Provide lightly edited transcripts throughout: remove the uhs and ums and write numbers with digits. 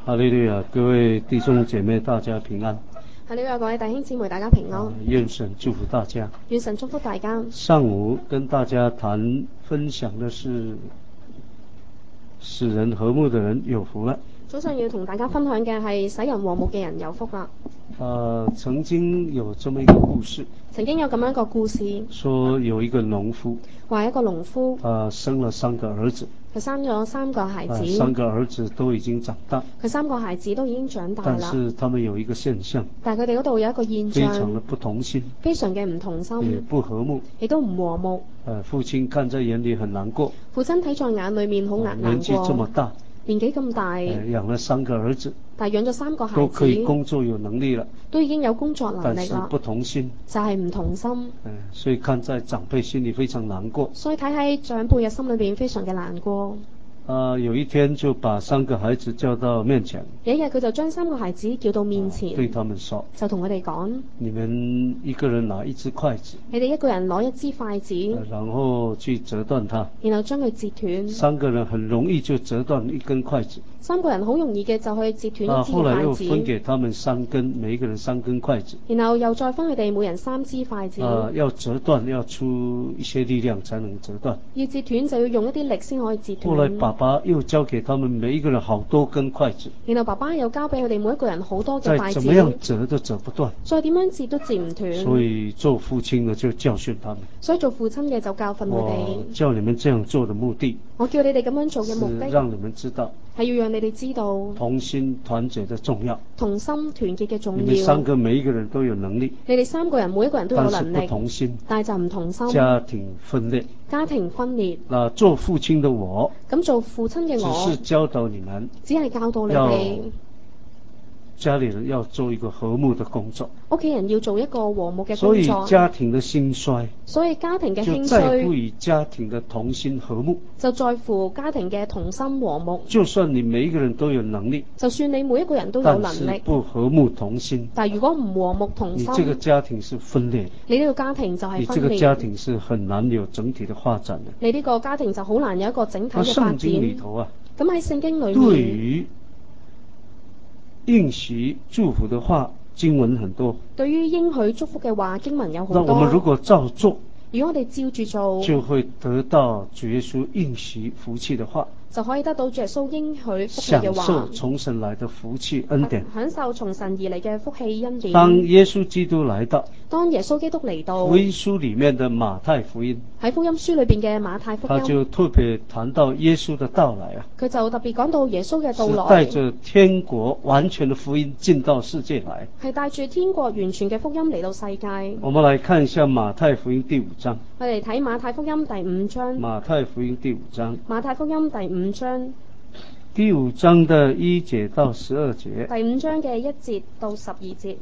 哈利路亞，各位弟兄姐妹，大家平安。 哈利路亞，各位弟兄姊妹，大家平安。 願神祝福大家。 願神祝福大家。 上午跟大家分享的是使人和睦的人有福了。 早上要同大家分享嘅係使人和睦嘅人有福啦。 曾經有這麼一個故事。 曾經有咁樣一個故事， 說有一個農夫， 話一個農夫生了3個兒子。 佢生咗3個孩子 ，3個兒子都已經長大。 佢3個孩子都已經長大啦。 但是他們有一個現象， 但係佢哋嗰度有一個現象， 非常的不同心， 非常嘅唔同心， 也不和睦， 亦都唔和睦。 父親看在眼裏很難過， 父親睇在眼裏面好難過。 年紀這麼大， 年紀咁大， 養了3個兒子， 但係養咗3個孩子都可以工作有能力了， 都已經有工作能力啦。 但是不同心， 就係唔同心。 所以看在長輩心裏非常難過。 所以睇喺長輩嘅心裏邊非常嘅難過。 有一天就把3個孩子叫到面前， 有一日佢就將3個孩子叫到面前， 對他們說， 就同佢哋講： 你們一個人拿一支筷子， 你哋一個人攞一支筷子， 然後去折斷它， 然後將佢折斷。 3個人很容易就折斷一根筷子 ，3個人好容易嘅就去折斷一支筷子。 後來又分給他們3根，每一個人3根筷子， 然後又再分佢哋每人3支筷子。 要折斷要出一些力量才能折斷， 要折斷就要用一啲力先可以折斷。 後來爸爸又交給他們每一個人好多根筷子， 然後爸爸又交俾佢哋每一個人好多嘅筷子， 再怎麼樣折都折不斷， 再點樣折都折唔斷。 所以做父親的就教訓他們， 所以做父親嘅就教訓佢哋。 我叫你們這樣做的目的， 我叫你哋咁樣做嘅目的， 是讓你們知道， 係要讓你哋知道同心團結的重要， 同心團結嘅重要。 你們3個每一個人都有能力， 你哋3個人每一個人都有能力， 但是不同心， 但係就唔同心。 家庭分裂， 家庭分裂。 做父親的我， 咁做父親嘅我， 只是教導你們， 只係教導你哋， 家裏人要做一個和睦的工作， 屋企人要做一個和睦嘅工作。 所以家庭的興衰， 所以家庭嘅興就在乎衰， 於家庭的同心和睦， 就在乎家庭嘅同心和睦。 就算你每一個人都有能力， 就算你每一個人都有能力， 但是不和睦同心， 但如果唔和睦同心， 你這個家庭是分裂， 你呢個家庭就係分裂， 你這個家庭是很難有整體的發展的。 你呢個家庭就好難有一個整體嘅發展。 聖經裏頭咁喺聖經裏面， 對於應許祝福的話，經文很多。 對於應許祝福嘅話，經文有好多。 那我們如果照做， 如果我哋照住做， 就會得到主耶穌應許福氣的話， 就可以得到主耶穌應許福氣嘅話， 享受從神來的福氣恩典， 享受從神而嚟嘅福氣恩典。 當耶穌基督來到， 當耶穌基督嚟到， 福音書裏面的馬太福音， 喺福音書裏邊嘅馬太福音， 他就特別談到耶穌的到來啊， 佢就特別講到耶穌嘅到來， 是帶着天國完全的福音進到世界來， 係帶住天國完全嘅福音嚟到世界。 我們來看一下馬太福音第5章。 我哋睇馬太福音第5章。 馬太福音第5章。 馬太福音第5章。 第5章的1節到12節。 第5章嘅1節到12節。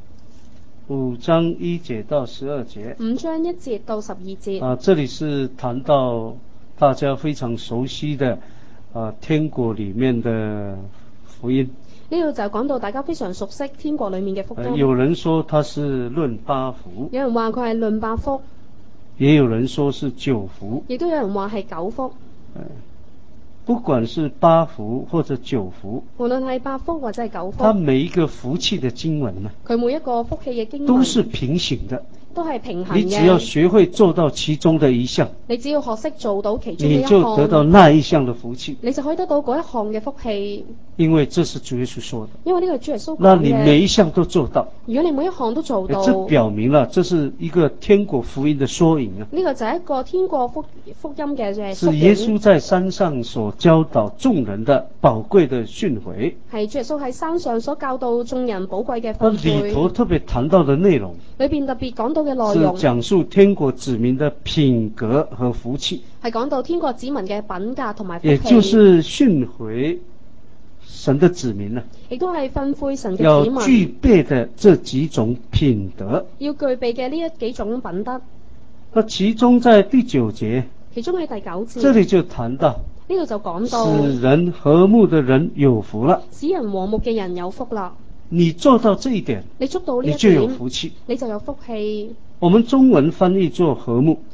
5章1節到12節。 5章1節到12節。 這裡是談到大家非常熟悉的天國裡面的福音。 呢度就講到大家非常熟悉天國裡面嘅福音。 有人說它是論8福， 有人話佢係論8福， 也有人說是9福， 亦都有人話係9福。 不管是8福或者9福， 無論係8福或者係9福， 它每一個福氣的經文呢， 佢每一個福氣嘅經文都是平行的， 都係平衡嘅。 你只要學會做到其中的一項， 你只要學識做到其中嘅一項， 你就得到那一項的福氣， 你就可以得到嗰一項嘅福氣。 因為這是主耶穌說的， 因為呢個係主耶穌講嘅。 那你每一項都做到， 如果你每一項都做到， 這表明了這是一個天國福音的縮影啊。 呢個就係一個天國福音嘅縮影。 是耶穌在山上所教導眾人的寶貴的訓誨， 係主耶穌喺山上所教導眾人寶貴嘅訓誨。 裏頭特別談到的內容， 裏邊特別講到嘅內容， 是講述天國子民的品格和福氣， 係講到天國子民嘅品格同埋福氣， 也就是訓誨神的子民呢， 亦都係訓誨神嘅子要民具備的這幾種品德， 要具備嘅呢幾種品德。 那其中在第9節， 其中喺第9節， 這裡就談到呢度就講到使人和睦的人有福了， 使人和睦嘅人有福啦。 你做到這一點， 你捉到呢一點， 你就有福氣， 你就有福氣。 我們中文翻譯做和睦，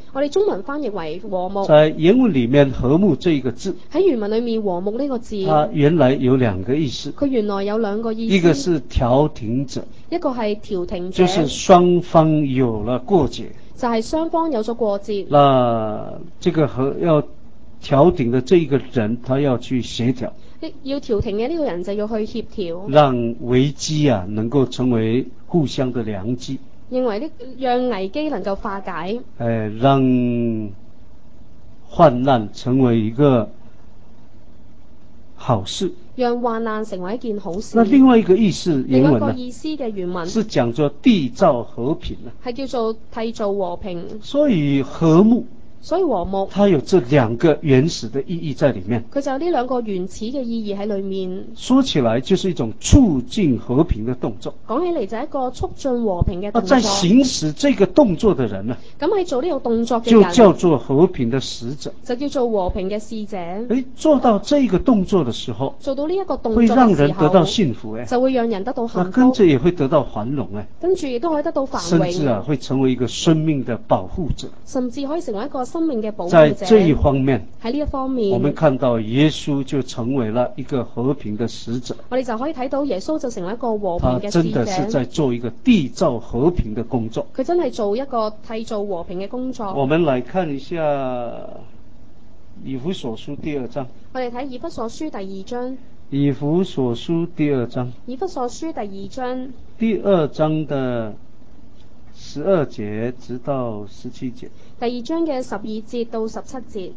我哋中文翻譯為和睦。 在原文裡面，和睦這一個字， 喺原文裏面和睦呢個字， 它原來有兩個意思。 佢原來有兩個意思。 一個是調停者， 一個係調停者， 就是雙方有了過節， 就係雙方有咗過節。 那這個要調停的這一個人，他要去協調， 要調停嘅呢個人就要去協調， 讓危機能夠成為互相的良機， 認為讓危機能夠化解， 讓患難成為一個好事， 讓患難成為一件好事。 那另外一個意思， 另外一個意思嘅原文是講作締造和平， 係叫做締造和平。 所以和睦， 所以和睦， 它有這兩個原始的意義在裡面。 佢就有呢兩個原始嘅意義喺裡面。 說起來就是一種促進和平的動作。 講起嚟就係一個促進和平嘅動作。 在行使這個動作的人呢， 咁喺做呢個動作嘅就人， 叫做和平的使者。 就叫做和平嘅使者。 做到這個動作的時候， 做到呢一個動作會讓嘅時候， 人得到幸福， 就會讓人得到幸福。 跟着也會得到繁榮， 跟住亦都可以得到繁榮， 甚至會成為一個生命的保護者， 甚至可以成為一個生命嘅保護者。 在這一方面， 喺呢一方面， 我們看到耶穌就成為了一個和平的使者。 我哋就可以睇到耶穌就成為一個和平嘅使者。 他真的是在做一個締造和平的工作。 佢真係做一個締造和平嘅工作。 我們來看一下以弗所書第2章。 我哋睇以弗所書第2章。 以弗所書第2章。 以弗所書第2章。 第2章的12節直到17節。 第2章嘅12節到17節。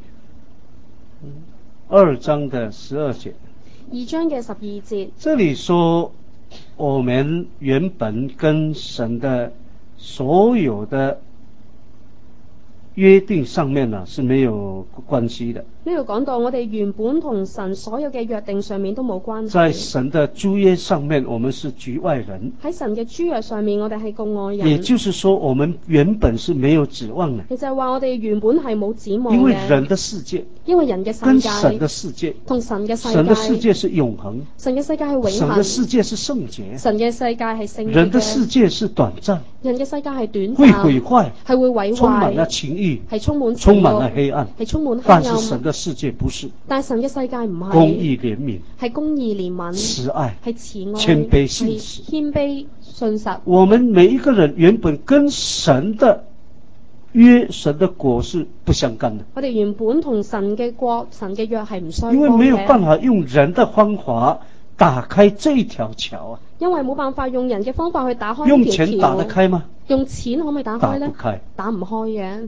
2章的12節。 2章嘅12節。 這裡說我們原本跟神的所有的約定上面呢是沒有關係的。 呢度講到我哋原本同神所有嘅約定上面都冇關係。 在神的諸約上面，我們是局外人。 喺神嘅諸約上面，我哋係局外人。 也就是說，我們原本是沒有指望的。 其實係話我哋原本係冇指望嘅。 因為人的世界， 因為人嘅世界跟神的世界， 同神嘅世界， 神的世界是永恆， 神嘅世界係永恆， 神的世界是聖潔， 神嘅世界係聖潔， 人的世界是短暫， 人嘅世界係短暫， 會毀壞， 係會毀壞， 充滿了情欲， 係充滿充滿了黑暗， 係充滿黑暗。 但是神的世界不是， 但神嘅世界唔係公義憐憫， 係公義憐憫， 慈愛， 係慈愛， 謙卑信實， 謙卑信實。 我們每一個人原本跟神的約、神的果是不相干的。 我哋原本同神嘅國、神嘅約係唔相干嘅。 因為沒有辦法用人的方法打開這條橋啊。 因為冇辦法用人嘅方法去打開呢條橋。 用錢打得開嗎？ 用錢可唔可以打開呢？ 打不開， 打唔開嘅。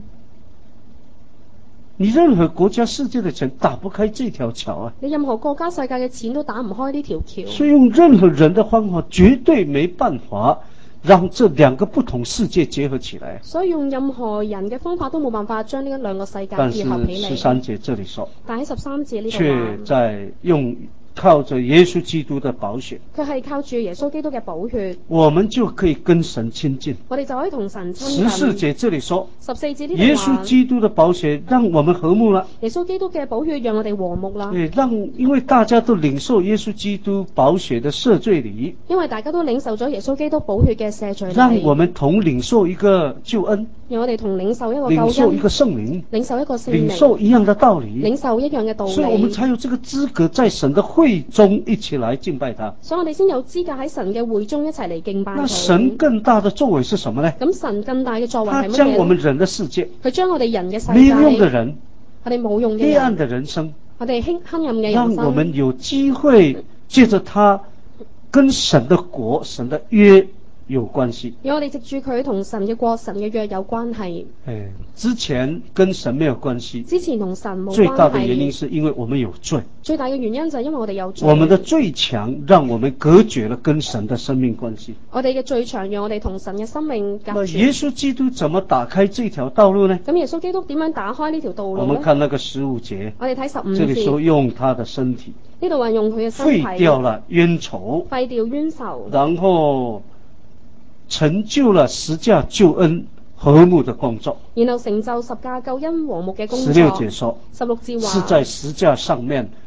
你任何國家世界的錢打不開這條橋啊！ 你任何國家世界嘅錢都打唔開呢條橋。 所以用任何人的方法絕對沒辦法讓這兩個不同世界結合起來。 所以用任何人嘅方法都冇辦法將呢兩個世界結合起嚟。 但是13節這裡說， 但喺13節呢度卻在用靠着耶穌基督的寶血， 佢係靠住耶穌基督嘅寶血， 我們就可以跟神親近。 我哋就可以同神親近。 14節這裡說 14節呢度話， 耶穌基督的寶血讓我們和睦了。 耶穌基督嘅寶血讓我哋和睦啦。 因為大家都領受耶穌基督寶血的赦罪禮， 因為大家都領受咗耶穌基督寶血嘅赦罪禮， 讓我們同領受一個救恩， 讓我哋同領受一個救恩， 領受一個聖靈， 領受一個聖靈， 領受一樣的道理， 領受一樣嘅道理， 所以我們才有這個資格在神的會中一起來敬拜他。 所以我哋先有資格喺神嘅會中一齊嚟敬拜佢。 那神更大的作為是什麼呢？ 咁神更大嘅作為係乜嘢？ 他將我們人的世界， 佢將我哋人嘅世界， 沒有用的人， 我哋冇用嘅人， 黑暗的人生， 我哋黑暗嘅人生， 讓我們有機會借着他跟神的國、神的約有關係。 讓我哋藉住佢同神嘅國、神嘅約有關係。 之前跟神沒有關係， 之前同神冇關係。 最大的原因是因為我們有罪。 最大嘅原因就係因為我哋有罪。 我們的罪牆讓我們隔絕了跟神的生命關係。 我哋嘅罪牆讓我哋同神嘅生命隔絕。 耶穌基督怎麼打開這條道路呢？ 咁耶穌基督點樣打開呢條道路呢？ 我們看那個15節。 我哋睇15節。 這裡說用他的身體。 呢度話用佢嘅身體。 廢掉了冤仇。 廢掉冤仇。 然後成就了十架救恩和睦的工作。 然後成就十架救恩和睦嘅工作。 16節說。 16節話。 是在十架上面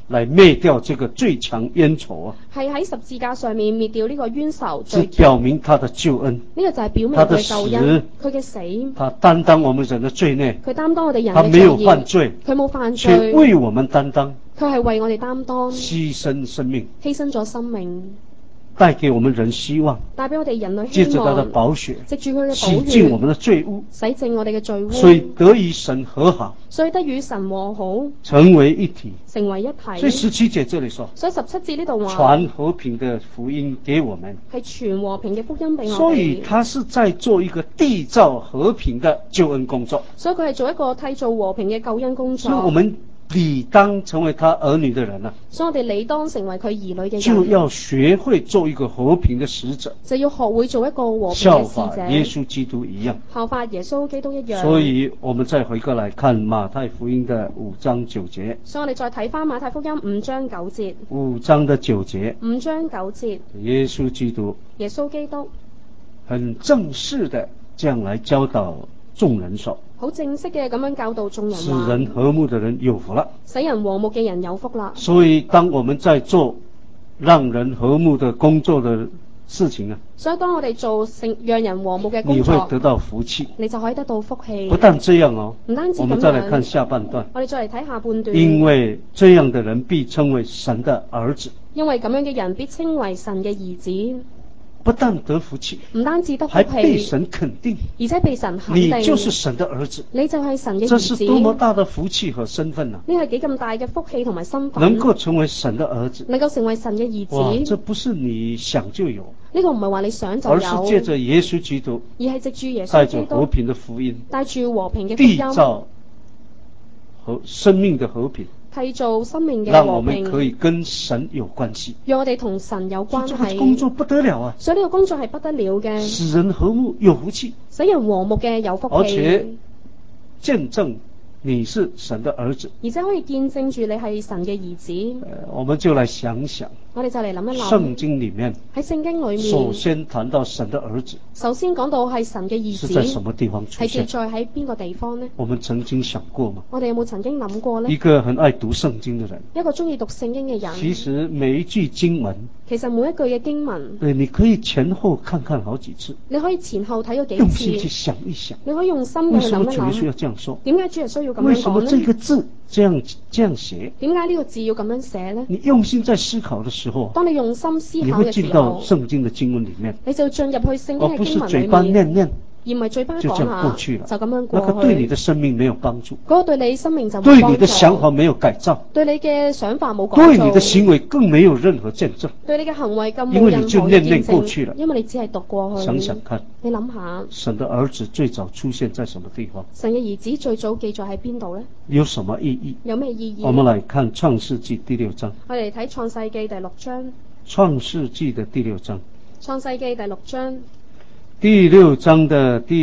來滅掉這個最強冤仇啊！ 係喺十字架上面滅掉呢個冤仇是罪表明他的救恩， 呢個就係表明佢嘅救恩，佢嘅死， 他擔當我們人的罪孽， 佢擔當我哋人他沒有嘅罪孽， 犯罪， 佢冇犯卻罪， 為我們擔當， 佢係為我哋擔當， 犧牲生命， 犧牲咗生命， 帶給我們人希望， 帶俾我哋人類借着他希望， 的寶血， 藉住佢嘅洗寶血淨我們的罪污， 洗淨我哋嘅罪污， 所以得與神和好， 所以得與神和好， 成為一體。 成為一體。 所以17節這裏說， 所以17節呢度話， 傳和平的福音給我們， 係傳和平嘅福音俾我哋。 所以他是在做一個締造和平的救恩工作。 所以佢係做一個締造和平嘅救恩工作。 所以我們理當成為他兒女的人啊， 所以我哋理當成為佢兒女嘅人， 就要學會做一個和平的使者， 就要學會做一個和平效嘅使者， 法耶穌基督一樣， 效法耶穌基督一樣。 所以我們再回過來看馬太福音的5章9節， 所以我哋再睇翻馬太福音5章9節 5章的9節 ，5章9節， 耶穌基督耶穌基督很正式的這樣來教導眾人說， 好正式嘅咁樣教導眾人使話， 人和睦的人有福了。 使人和睦嘅人有福啦。 所以當我們在做讓人和睦的工作的事情啊， 所以當我哋做讓人和睦嘅工你會作， 得到福氣。 你就可以得到福氣。 不但這樣哦， 唔單止咁樣， 我們再來看下半段， 我哋再嚟睇下半段。 因為這樣的人必稱為神的兒子。 因為咁樣嘅人必稱為神嘅兒子， 不但得福氣， 唔單止得福還被氣， 神肯定， 而且被神肯定。 你就是神的兒子。 你就係神嘅兒這子。 是多麼大的福氣和身份啊！ 呢係幾咁大嘅福氣同埋身份， 能夠成為神的兒子， 能夠成為神嘅兒哇！ 子， 這不是你想就有， 呢個唔係話你想就有， 而是借着耶穌基督， 而係藉住耶穌帶基督着和平的福音， 帶住和平嘅福締音， 造和生命的和平， 締造生命嘅讓我和平， 們可以跟神有關係。 讓我哋同神有關這個係。 工作不得了啊！ 所以呢個工作係不得了嘅， 使人和睦有福氣， 使人和睦嘅有福氣， 而且見證你是神的兒子。 而且可以見證住你係神嘅兒子。 我們就來想想， 我哋就嚟諗一諗， 聖經裡面喺聖經裏面， 首先談到神的兒子， 首先講到係神嘅兒子， 是在什麼地方出係記現？ 載喺邊個地方呢？ 我們曾經想過嗎？ 我哋有冇曾經諗過呢？ 一個很愛讀聖經的人， 一個中意讀聖經嘅人， 其實每一句經文， 其實每一句嘅經文， 對，你可以前後看看好幾次， 你可以前後睇咗幾用心去次， 想一想， 你可以用心為去諗一什麼主耶穌要諗， 這樣說？ 點解主耶穌要咁為樣講什麼這呢？ 個字這樣寫？ 點解呢個字要咁樣寫呢？ 你用心在思考的時候， 當你用心思你考嘅時會進到候， 聖經的經文裡面， 你就進入去聖經而不嘅經文是嘴巴裏面， 念念而唔係嘴巴就這樣講下過去了， 就咁樣那個過去。 對你的生命沒有幫助， 嗰個對你生命就冇對你幫助， 的想法沒有改造， 對你嘅想法冇改造， 對你的行為更沒有任何見證。 對你嘅行為咁因為你冇任何嘅就念念見證過去了， 因為你只係讀過去。 想想看， 你諗下， 神的兒子最早出現在什麼地方？ 神嘅兒子最早記載喺邊度呢？ 有什麼意義？ 有咩意義？ 我們來看創世紀第6章。 我哋睇創世記第6章。 創世紀的第6章。 創世記第6章。 第6章的第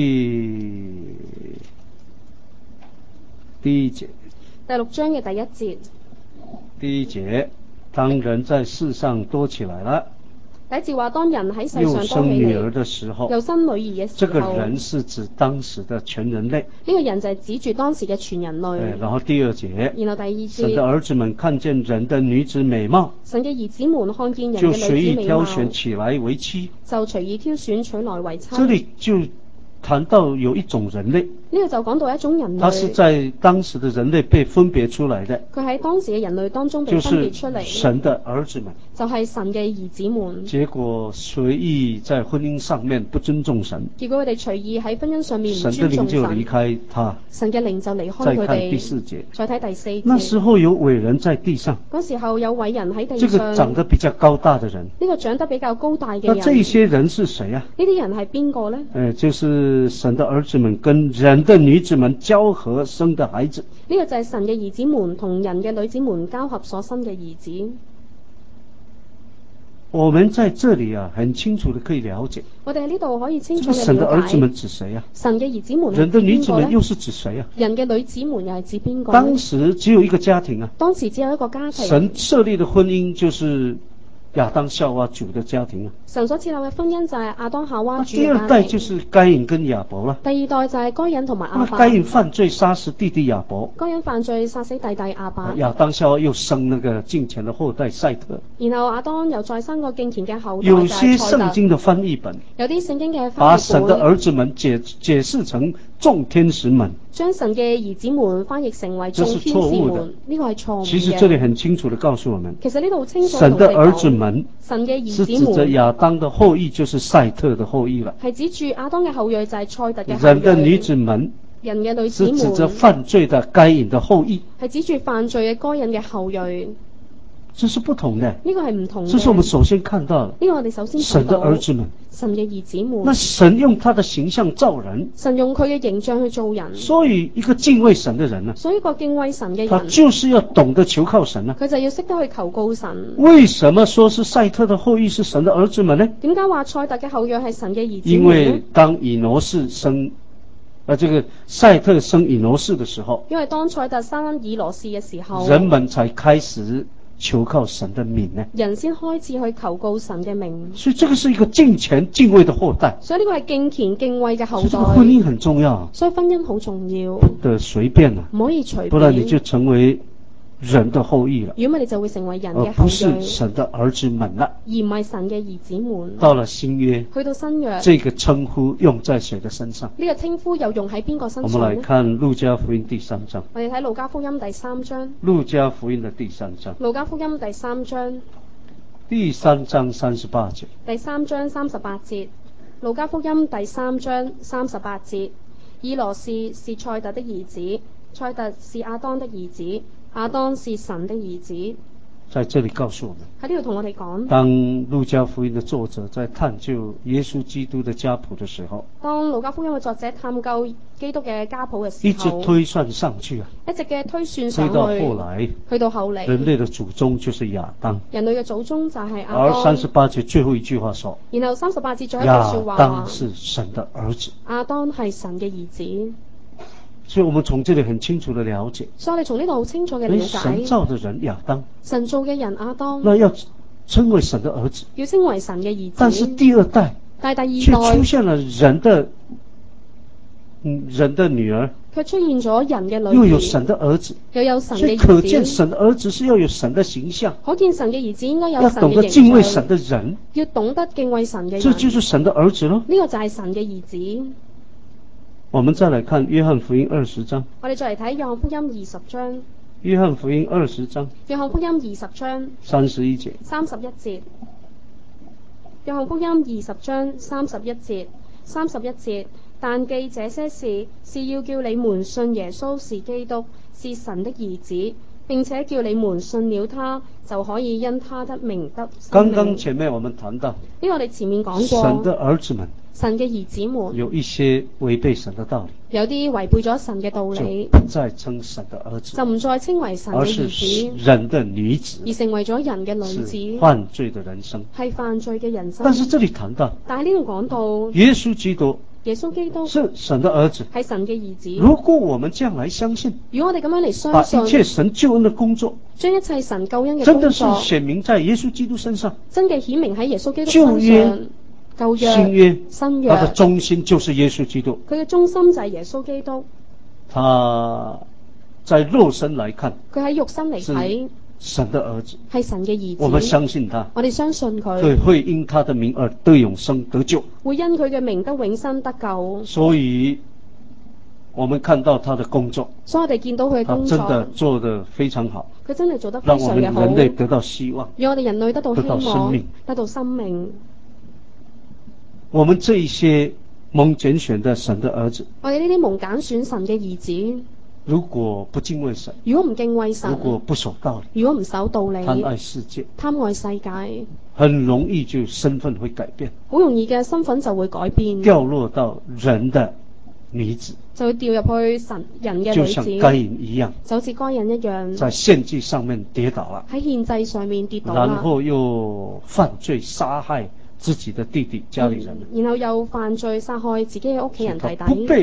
一節。 第6章嘅第1節。 第一節，當人在世上多起來了， 第一節話當人喺世上又多起生女兒嚟， 的時候， 又生女兒嘅時這候， 個人是指當時的全人類。 呢個人就係指住當時嘅全人類。 然後第二節， 然後第二神的節， 兒子們看見人的女子美貌， 神嘅兒子們看見人就嘅女隨意挑子美貌， 選起來為妻。 就隨意挑選取來為妻。 這裏就談到有一種人類， 呢個就講到一種人類， 他是在當時的人類被分別出來的， 佢喺當時嘅人類當中被就是分別出嚟， 神的兒子們。 就係神嘅兒子們。 結果隨意在婚姻上面不尊重神， 結果佢哋隨意喺婚姻上面唔神的尊重靈就離神， 開他。 神嘅靈就離開佢再看第哋。 4節， 再睇第4 那節， 時候有偉人在地上， 嗰時候有偉人喺地這上， 個長得比較高大的人， 呢個長得比較高大嘅那人， 這些人是誰啊？ 呢啲人係邊個呢？ 就是神的兒子們跟人的女子們交合生的孩子。 呢個就係神嘅兒子們同人嘅女子們交合所生嘅兒子。 我們在這裏啊，很清楚的可以了解， 我哋喺呢度可以清這楚嘅個神的兒了解， 子們指誰啊？ 神嘅兒子們係人的女指邊個呢？ 子們又是指誰啊？ 人嘅女子們又係指邊個呢？ 當時只有一個家庭啊， 當時只有一個家庭， 神設立的婚姻就是亞當夏娃主的家庭啊。 神所設立嘅婚姻就係亞當夏娃主第二嘅家庭。 代就是該隱跟亞伯啦。 第二代就係該隱同埋亞伯。 該隱犯罪殺死弟弟亞伯， 該隱犯罪殺死弟弟亞伯。 亞當夏娃又生那個敬虔的後代賽特。 然後亞當又再生個敬虔嘅後代有些賽特。 聖經的翻譯本有啲聖經嘅把翻譯本神的兒子們解釋成眾天使們， 將神嘅兒子們翻譯成為眾天使這是錯誤的們，呢個係錯誤嘅。 其實這裡很清楚地告訴我們， 其實呢度好清楚神的兒子同我哋講們神嘅兒是指着子們亞當的後裔，就是賽特的後裔了。 係指住亞當嘅後裔就係賽特嘅後裔。 人的女子們人嘅女子是指着們犯罪的該隱的後裔， 係指住犯罪嘅該隱嘅後裔。 這是不同的。 呢個係唔同嘅。 這是我們首先看到的。 呢個我哋首先神睇到的兒子們， 神嘅兒子們。 那神用他的形象造人， 神用佢嘅形象去造人。 所以一個敬畏神的人呢， 所以個敬畏神嘅他人， 就是要懂得求靠神呢。 佢就要識得去求告神。 為什麼說是賽特的後裔是神的兒子們呢？ 點解話賽特嘅後裔係神嘅兒子們呢？ 因為當以挪士生，這個賽特生以挪士的時候， 因為當賽特生以羅士嘅時候， 人們才開始求靠神的名呢。 人先開始去求告神嘅名。 所以這個是一個敬虔敬畏的後代。 所以呢個係敬虔敬畏嘅後代。 這個婚姻很重要， 所以婚姻好重要。 不得隨便啊， 唔可以隨便。 不然你就成為人的後裔了， 如果你就會成為人嘅後裔， 而不是神的兒子們了。 而唔係神嘅兒子們。 到了新約， 去到新約， 這個稱呼用在誰的身上？ 呢個稱呼又用喺邊個身我上呢？ 們來看路加福音第3章。 我哋睇路加福音第3章。 路加福音的第3章。 路加福音第3章。 第3章38節。 第3章38節。路加福音第3章38節。以羅士是賽特的兒子，賽特是亞當的兒子，亞當是神的兒子。 在這裡告訴我們， 喺呢度同我哋講， 當路加福音的作者在探究耶穌基督的家譜的時候， 當路加福音嘅作者探究基督嘅家譜嘅時候， 一直推算上去啊， 一直嘅推算上去， 推到後來， 去到後嚟， 人類的祖宗就是亞當。 人類嘅祖宗就係亞當。 而38節最後一句話說， 然後38節最後一句說話， 亞當是神的兒子。 亞當係神嘅兒子。 所以我們從這裡很清楚的了解， 所以我哋從呢度好清楚嘅了解， 神造的人亞當， 神造嘅人亞當， 那要稱為神的兒子， 要稱為神嘅兒子。 但是第二代， 但係第卻二代出現了人的女兒， 卻出現咗人嘅女兒， 又有神的兒子， 又有神所以嘅兒子。 可見神的兒子是要有神的形象， 可見神嘅兒子應該有要神懂得敬嘅形象， 畏神的人， 要懂得敬畏神嘅人。 這就是神的兒子咯。 呢個就係神嘅兒子。 我們再來看約翰福音20章。 我哋再嚟睇約翰福音20章。 約翰福音20章。 約翰福音20章。 31節。 31節。約翰福音20章31節。31節。但記這些事，是要叫你們信耶穌是基督，是神的兒子，並且叫你們信了他，就可以因他的名得生命。 剛剛前面我們談到， 呢個我哋前面講過， 神的兒子們， 神嘅兒子們有一些違背神的道理， 有啲違背咗神嘅道理， 就不再稱神的兒子， 就唔再稱為神嘅而是兒子， 人的女子， 而成為咗人嘅女子， 是犯罪的人生， 係犯罪嘅人生。 但是這裡談到， 但係呢度講到耶穌基督， 耶穌基督是神的兒子， 係神嘅兒子。 如果我們這樣來相信， 如果我哋咁樣嚟把相信， 一切神救恩的工作， 將一切神救恩嘅真的是工作， 顯明在耶穌基督身上， 真嘅顯明喺耶穌基督舊約身上。舊約、 新約， 新約， 它的中心就是耶穌基督。 佢嘅中心就係耶穌基督。 他在肉身來看， 佢喺肉身嚟睇， 神的兒子， 係神嘅兒子。 我們相信他， 我哋相信佢， 對，會因他的名而得永生得救， 會因佢嘅名得永生得救。 所以我們看到他的工作， 所以我哋見到佢嘅他工真的作， 做得非常好， 佢真係做得非讓我們常嘅好， 人類得到希望， 讓我哋人類得到希得到生望命， 得到生命。 我們這一些蒙揀選的神的兒子， 我哋呢啲蒙揀選神嘅兒子， 如果不敬畏神， 如果唔敬畏神， 如果不守道理， 如果唔守道理， 貪愛世界， 貪愛世界， 很容易就身份會改變， 好容易嘅身份就會改變， 掉落到人的女子， 就會掉入去人嘅就像女子， 該隱一樣， 就好似該隱一樣， 在獻祭上面跌倒了， 喺獻祭上面跌倒啦， 然後又犯罪殺害自己的弟弟家裏人， 然後又犯罪殺害自己嘅屋企人弟弟，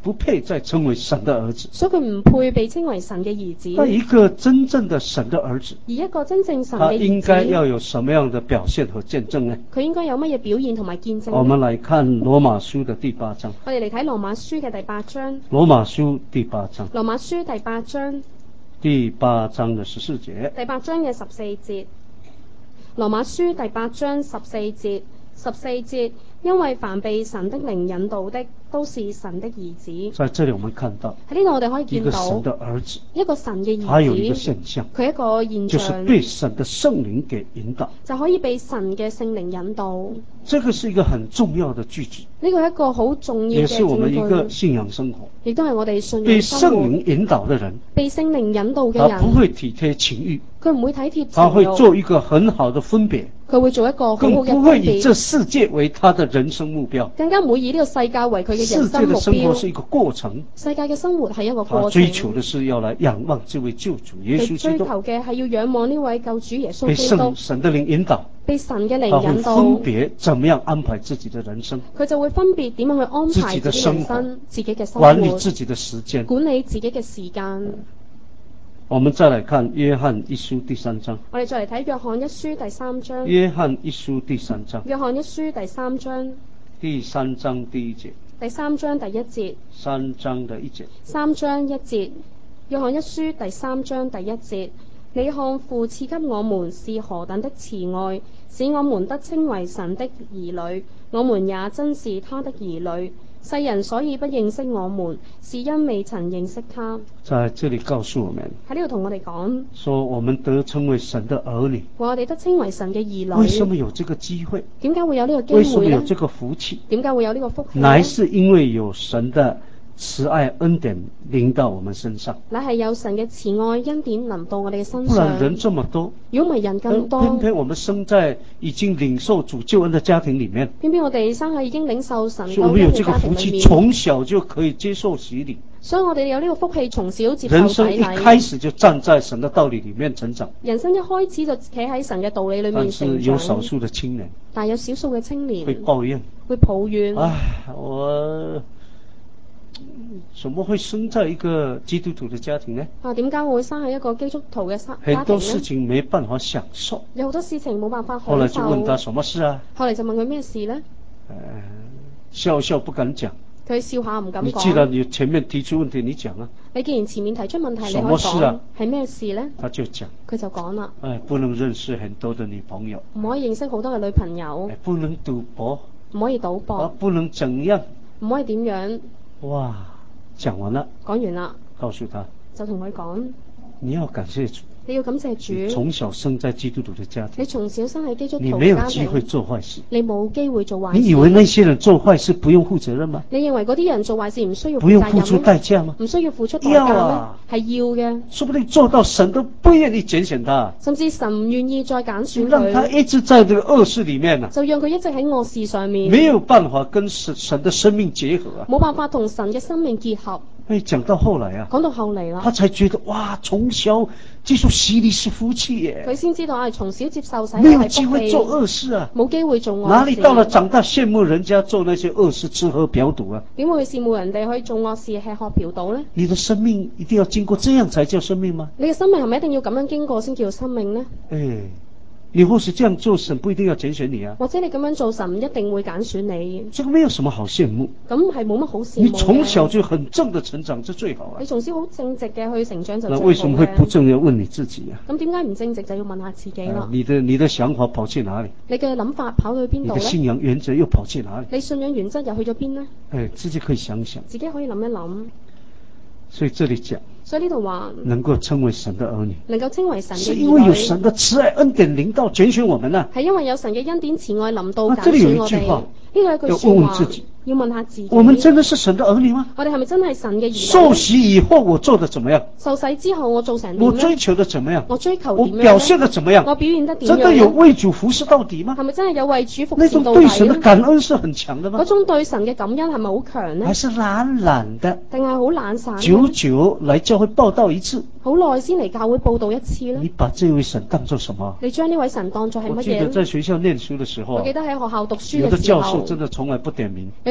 不配再稱為神的兒子。 所以佢唔配被稱為神嘅兒子。 那一個真正的神的兒子， 而一個真正神他嘅兒應該要子， 有什麼樣的表現和見證呢？ 佢應該有乜嘢表現同埋見證呢？ 我們來看羅馬書的第8章。 我哋嚟睇羅馬書嘅第8章。 羅馬書第8章。 羅馬書第8章。 第8章的14節。 第8章嘅14節。羅馬書第8章14節。14節，因為凡被神的靈引導的，都是神的兒子。 在這裡我們看到， 喺呢度我哋可以見到一個神的兒子， 一個神嘅兒子， 還有一個現象， 佢一個現就是象， 被神的聖靈給引導， 就可以被神嘅聖靈引導。 這個是一個很重要的句子， 呢個係一個好重要嘅也是我們一個證據， 信仰生活。 亦都係我哋信被仰生活。 聖靈引導的人， 被聖靈引導嘅他不人， 會體貼情慾， 佢唔會體貼他會情慾， 做一個很好的分別， 佢會做一個好好更嘅分不會以這別， 世界為他的人生目標。 更加唔會以呢個世界為佢嘅人世界生目的生活是一標。 個過程， 世界嘅生活係一個他過程， 追求的是要來仰望這位救主耶穌佢追基督， 求嘅係要仰望呢位救主耶穌被基督， 神的靈引導， 被神嘅他會分靈引導， 別怎麼樣安排自己的人生， 佢就會分別點樣去安排自己人生、自己嘅生管理活、 自己的時間。 管理自己嘅時間。 我們再來看約翰一書第3章。 我哋再嚟睇約翰一書第3章。 約翰一書第3章。 約翰一書第3章。 第3章第1節。 第3章第1節。 3章的1節。 3章1節。約翰一書第3章第1節。你看父賜給我們是何等的慈愛，使我們得稱為神的兒女，我們也真是他的兒女。世人所以不認識我們，是因未曾認識他。 在這裡告訴我們， 喺呢度同我哋講， 說我們得稱為神的兒女。 話我哋得稱為神嘅兒女。 為什麼有這個機會？ 點解會有呢個機為什麼會呢？ 有這個福氣？ 點解會有呢個福氣呢？ 乃是因為有神的慈愛恩典臨到我們身上。 乃係有神嘅慈愛恩典臨到我哋嘅身不然上。 人這麼多， 如果唔係人咁多， 偏偏我們生在已經領受主救恩的家庭裡面， 偏偏我哋生喺已經領受神救所以我們有恩嘅這個福氣， 家庭裡面， 從小就可以接受洗禮。 所以我哋有呢個福氣，從小接受洗人生一禮。 開始就站在神的道理裡面成長。 人生一開始就企喺神嘅道理裏面但是成長。 有少數的青年但有少數嘅青年會抱怨， 會抱怨。 唉，我怎麼會生在一個基督徒的家庭呢？ 啊，點解我會生喺一個基督徒嘅家很多庭呢？ 事情沒辦法享受。 有好多事情冇辦法後來享受。 就問他什麼事啊？ 後嚟就問佢咩事呢？ 笑笑不敢講。 佢笑下唔敢講。 你既然你前面提出問題，你講啊。 你既然前面提出問題，你可以什麼事啊？ 係咩事呢？ 他就講。 佢就講啦。 不能認識很多的女朋友。 唔可以認識好多嘅女朋友。 不能賭博。 唔可以賭博。 不能怎樣。 唔可以點樣。 哇，講完了。 講完啦。 告訴他。 就同佢講。 你要感謝主。 你要感謝主。 你從小生在基督徒的家庭。 你從小生喺基督徒嘅家庭。 你沒有機會做壞事。 你冇機會做壞事。 你以為那些人做壞事不用負責任嗎？ 你認為嗰啲人做壞事唔需要負責任嗎？ 不用付出代價嗎？ 唔需要付出代價咩？係要嘅。 說不定做到神都不願意揀選他。 甚至神唔願意再揀選佢。 讓他一直在這個惡事裡面啊。 就讓佢一直喺惡事上面。 沒有辦法跟神的生命結合啊。 冇辦法同神嘅生命結合。 講到後來啊。 講到後嚟啦。 他才覺得哇，從小接受洗禮是福氣耶。 佢先知道從小接受洗禮係福氣。 沒有機會做惡事啊。 冇機會做惡事。 哪裡到了長大羨慕人家做那些惡事，吃喝嫖賭啊？ 點會去羨慕人哋去做惡事，吃喝嫖賭呢？ 你的生命一定要經過這樣才叫生命嗎？ 你嘅生命係咪一定要咁樣經過先叫生命呢？ 你或是這樣做，神不一定要揀選你啊。 或者你咁樣做，神唔一定會揀選你。 這個沒有什麼好羨慕。 咁係冇乜好羨慕。 你從小就很正的成長，這最好啊。 你從小好正直嘅去成長就最好。 那為什麼會不正？要問你自己啊。 咁點解唔正直就要問下自己啦？ 你的想法跑去哪裡？ 你嘅諗法跑到去邊度呢？ 你的信仰原則又跑去哪裡？ 你信仰原則又去咗邊呢？ 自己可以想想。 自己可以諗一諗。 所以這裡講。 所以呢度話能夠稱為神的兒女， 能夠稱為神嘅兒女， 是因為有神的慈愛恩典臨到揀選我們啊。 係因為有神嘅恩典慈愛臨到揀選我哋。 這裡有一句話， 呢個係一句說話，要問下自己， 我們真的是神的兒女嗎？ 我哋係咪真係神嘅兒女？ 受洗以後我做得怎麼樣？ 受洗之後我做成點呢？ 我追求得怎麼樣？ 我追求點樣？ 我表現得怎麼樣？ 我表現得點樣？ 真的有為主服侍到底嗎？ 係咪真係有為主服那侍到底？ 種對神的感恩是很強的嗎？ 嗰種對神嘅感恩係咪好強呢？ 還是懶懶的？ 定係好懶散？ 久久來教會報道一次， 好耐先嚟教會報道一次呢？ 你把這位神當作什麼？ 你將呢位神當作係乜嘢？ 我記得在學校念書的時候， 我記得喺學校讀書嘅時候， 有的教授真的從來不點名。 有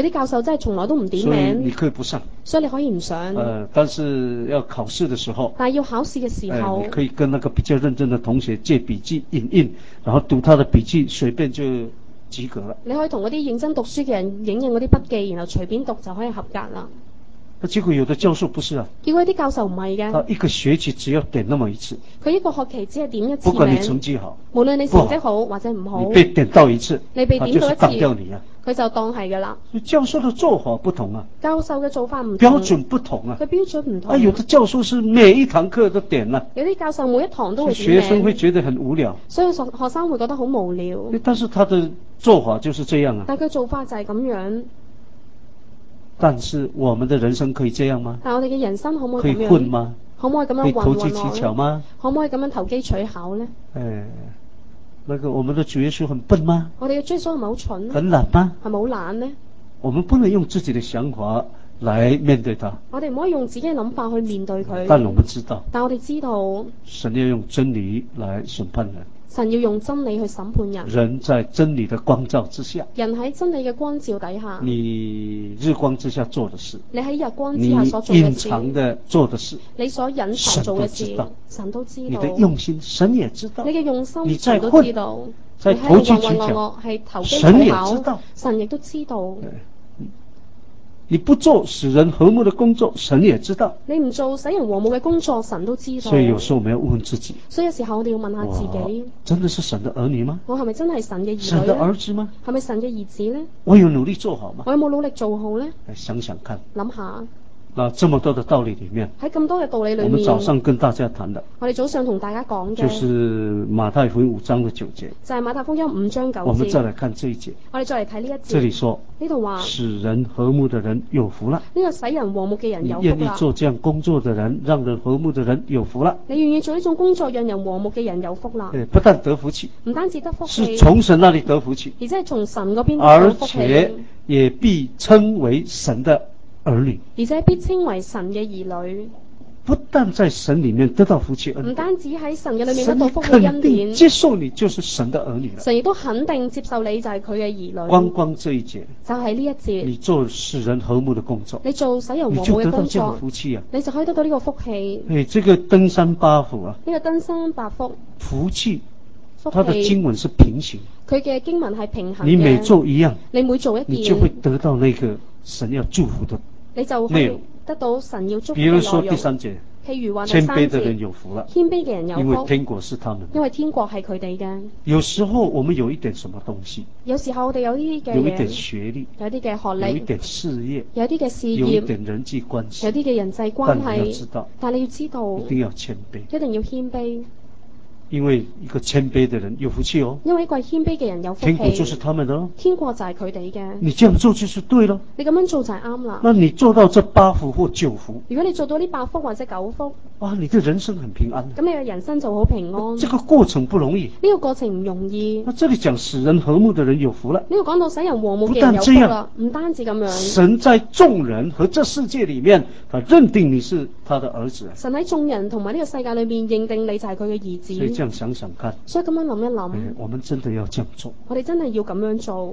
啲教授真係從來都唔點所以你名， 可以不上。 所以你可以唔上。 但是要考試的時候， 但係要考試嘅時候， 你可以跟那個比較認真的同學借筆記影印，然後讀他的筆記，隨便就及格了。 你可以同嗰啲認真讀書嘅人影印嗰啲筆記，然後隨便讀就可以合格啦。 結果有的教授不是啊， 結果啲教授唔係嘅， 他一個學期只要點那麼一次， 佢一個學期只係點一次名， 不管你成績好， 無論你成績好或者唔好， 你被點到一次， 你被點到一次， 他就是當掉你啊。 佢就當係㗎啦。 教授的做法不同啊， 教授嘅做法唔同， 標準不同啊。 佢標準唔同。 有的教授是每一堂課都點啊， 有啲教授每一堂都會點學生會覺得很無聊， 所以學生會覺得好無聊。 但是他的做法就是這樣啊。 但佢做法就係咁樣。 但是我們的人生可以這樣嗎？ 但我哋嘅人生可唔可以咁樣？ 可以混嗎？ 可唔可以咁樣可以投機混取巧嗎？ 可唔可以咁樣投機取巧呢？ 那個我們的主耶穌很笨嗎？ 我哋嘅主耶穌係咪好蠢呢？ 很懶嗎？ 係咪好懶呢？ 我們不能用自己的想法來面對他。 我哋唔可以用自己嘅諗法去面對佢。 但我們知道， 但我哋知道， 神要用真理來審判人。 神要用真理去審判人。 人在真理的光照之下， 人喺真理嘅光照底下， 你日光之下做的事， 你喺日光之下所做嘅事， 你隱藏的做的事， 你所隱藏做嘅事，神都知道。 你的用心，神也知道。 你嘅用心， 你在神都知道。 在投機取巧， 係投機取巧，神也知道， 神亦都知道。 你不做使人和睦的工作，神也知道。 你唔做使人和睦嘅工作，神都知道。 所以有時候我們要問問自己。 所以有時候我哋要問下自己： 真的是神的兒女嗎？ 我係咪真係神嘅兒女？ 神的兒子嗎？ 係咪神嘅兒子呢？ 我有努力做好嗎？ 我有冇努力做好呢？ 想想看。 諗下。 那這麼多的道理裏面， 喺咁多嘅道理裏面， 我們早上跟大家談的， 我哋早上同大家講嘅， 就是馬太福音5章的9節， 就係馬太福音5章9節。 我們再來看這一節， 我哋再嚟睇呢一節。 這裏說， 呢度話， 使人和睦的人有福了。 呢個使人和睦嘅人有福啦。 你願意做這樣工作的人，讓人和睦的人有福了。 你願意做呢種工作，讓人和睦嘅人有福啦。 不但得福氣， 唔單止得福氣， 是從神那裏得福氣， 而且係從神嗰邊得福氣， 而且也必稱為神的兒女， 而且必稱為神嘅兒女。 不但在神裏面得到福氣恩典， 唔單止喺神嘅裏面得到福氣恩典， 接受你就是神的兒女了。 神亦都肯定接受你就係佢嘅兒女。光這一節， 就係呢一節， 你做使人和睦的工作， 你做使人和睦嘅工作， 你就得到這樣的福氣啊！ 你就可以得到呢個福氣。 這個登山八福啊， 呢個登山八福， 福氣，它的經文是平行， 佢嘅經文係平衡嘅。 你每做一樣， 你每做一件， 你就會得到那個神要祝福的。 你就可以得到神要祝福嘅內容。 比如說第3節， 譬如話第3節， 謙卑的人有福了， 謙卑嘅人有福， 因為天國是他們的。 因為天國係佢哋嘅。 有時候我們有一點什麼東西， 有時候我哋有呢啲嘅嘢， 有一點學歷， 有啲嘅學歷， 有一點事業， 有啲嘅事業， 有一點人際關係， 有啲嘅人際關係。但你要知道， 一定要謙卑， 一定要謙卑。 因為一個謙卑的人有福氣哦。 因為一個謙卑嘅人有福氣。 天國就是他們的咯。 天國就係佢哋嘅。 你這樣做就是對咯。 你咁樣做就係啱啦。 那你做到這8福或9福， 如果你做到呢8福或者9福， 哇，你的人生很平安。 咁你嘅人生就好平安。 這個過程不容易。 呢個過程唔容易。 那這裏講使人和睦的人有福了。 呢個講到使人和睦嘅人有福啦。唔單止咁樣。 神在眾人和這世界裏面，他認定你是他的兒子。 神喺眾人同埋呢個世界裏面認定你就係佢嘅兒子。 所以這樣想想看。 所以咁樣諗一諗， 我們真的要這樣做。 我哋真係要咁樣做。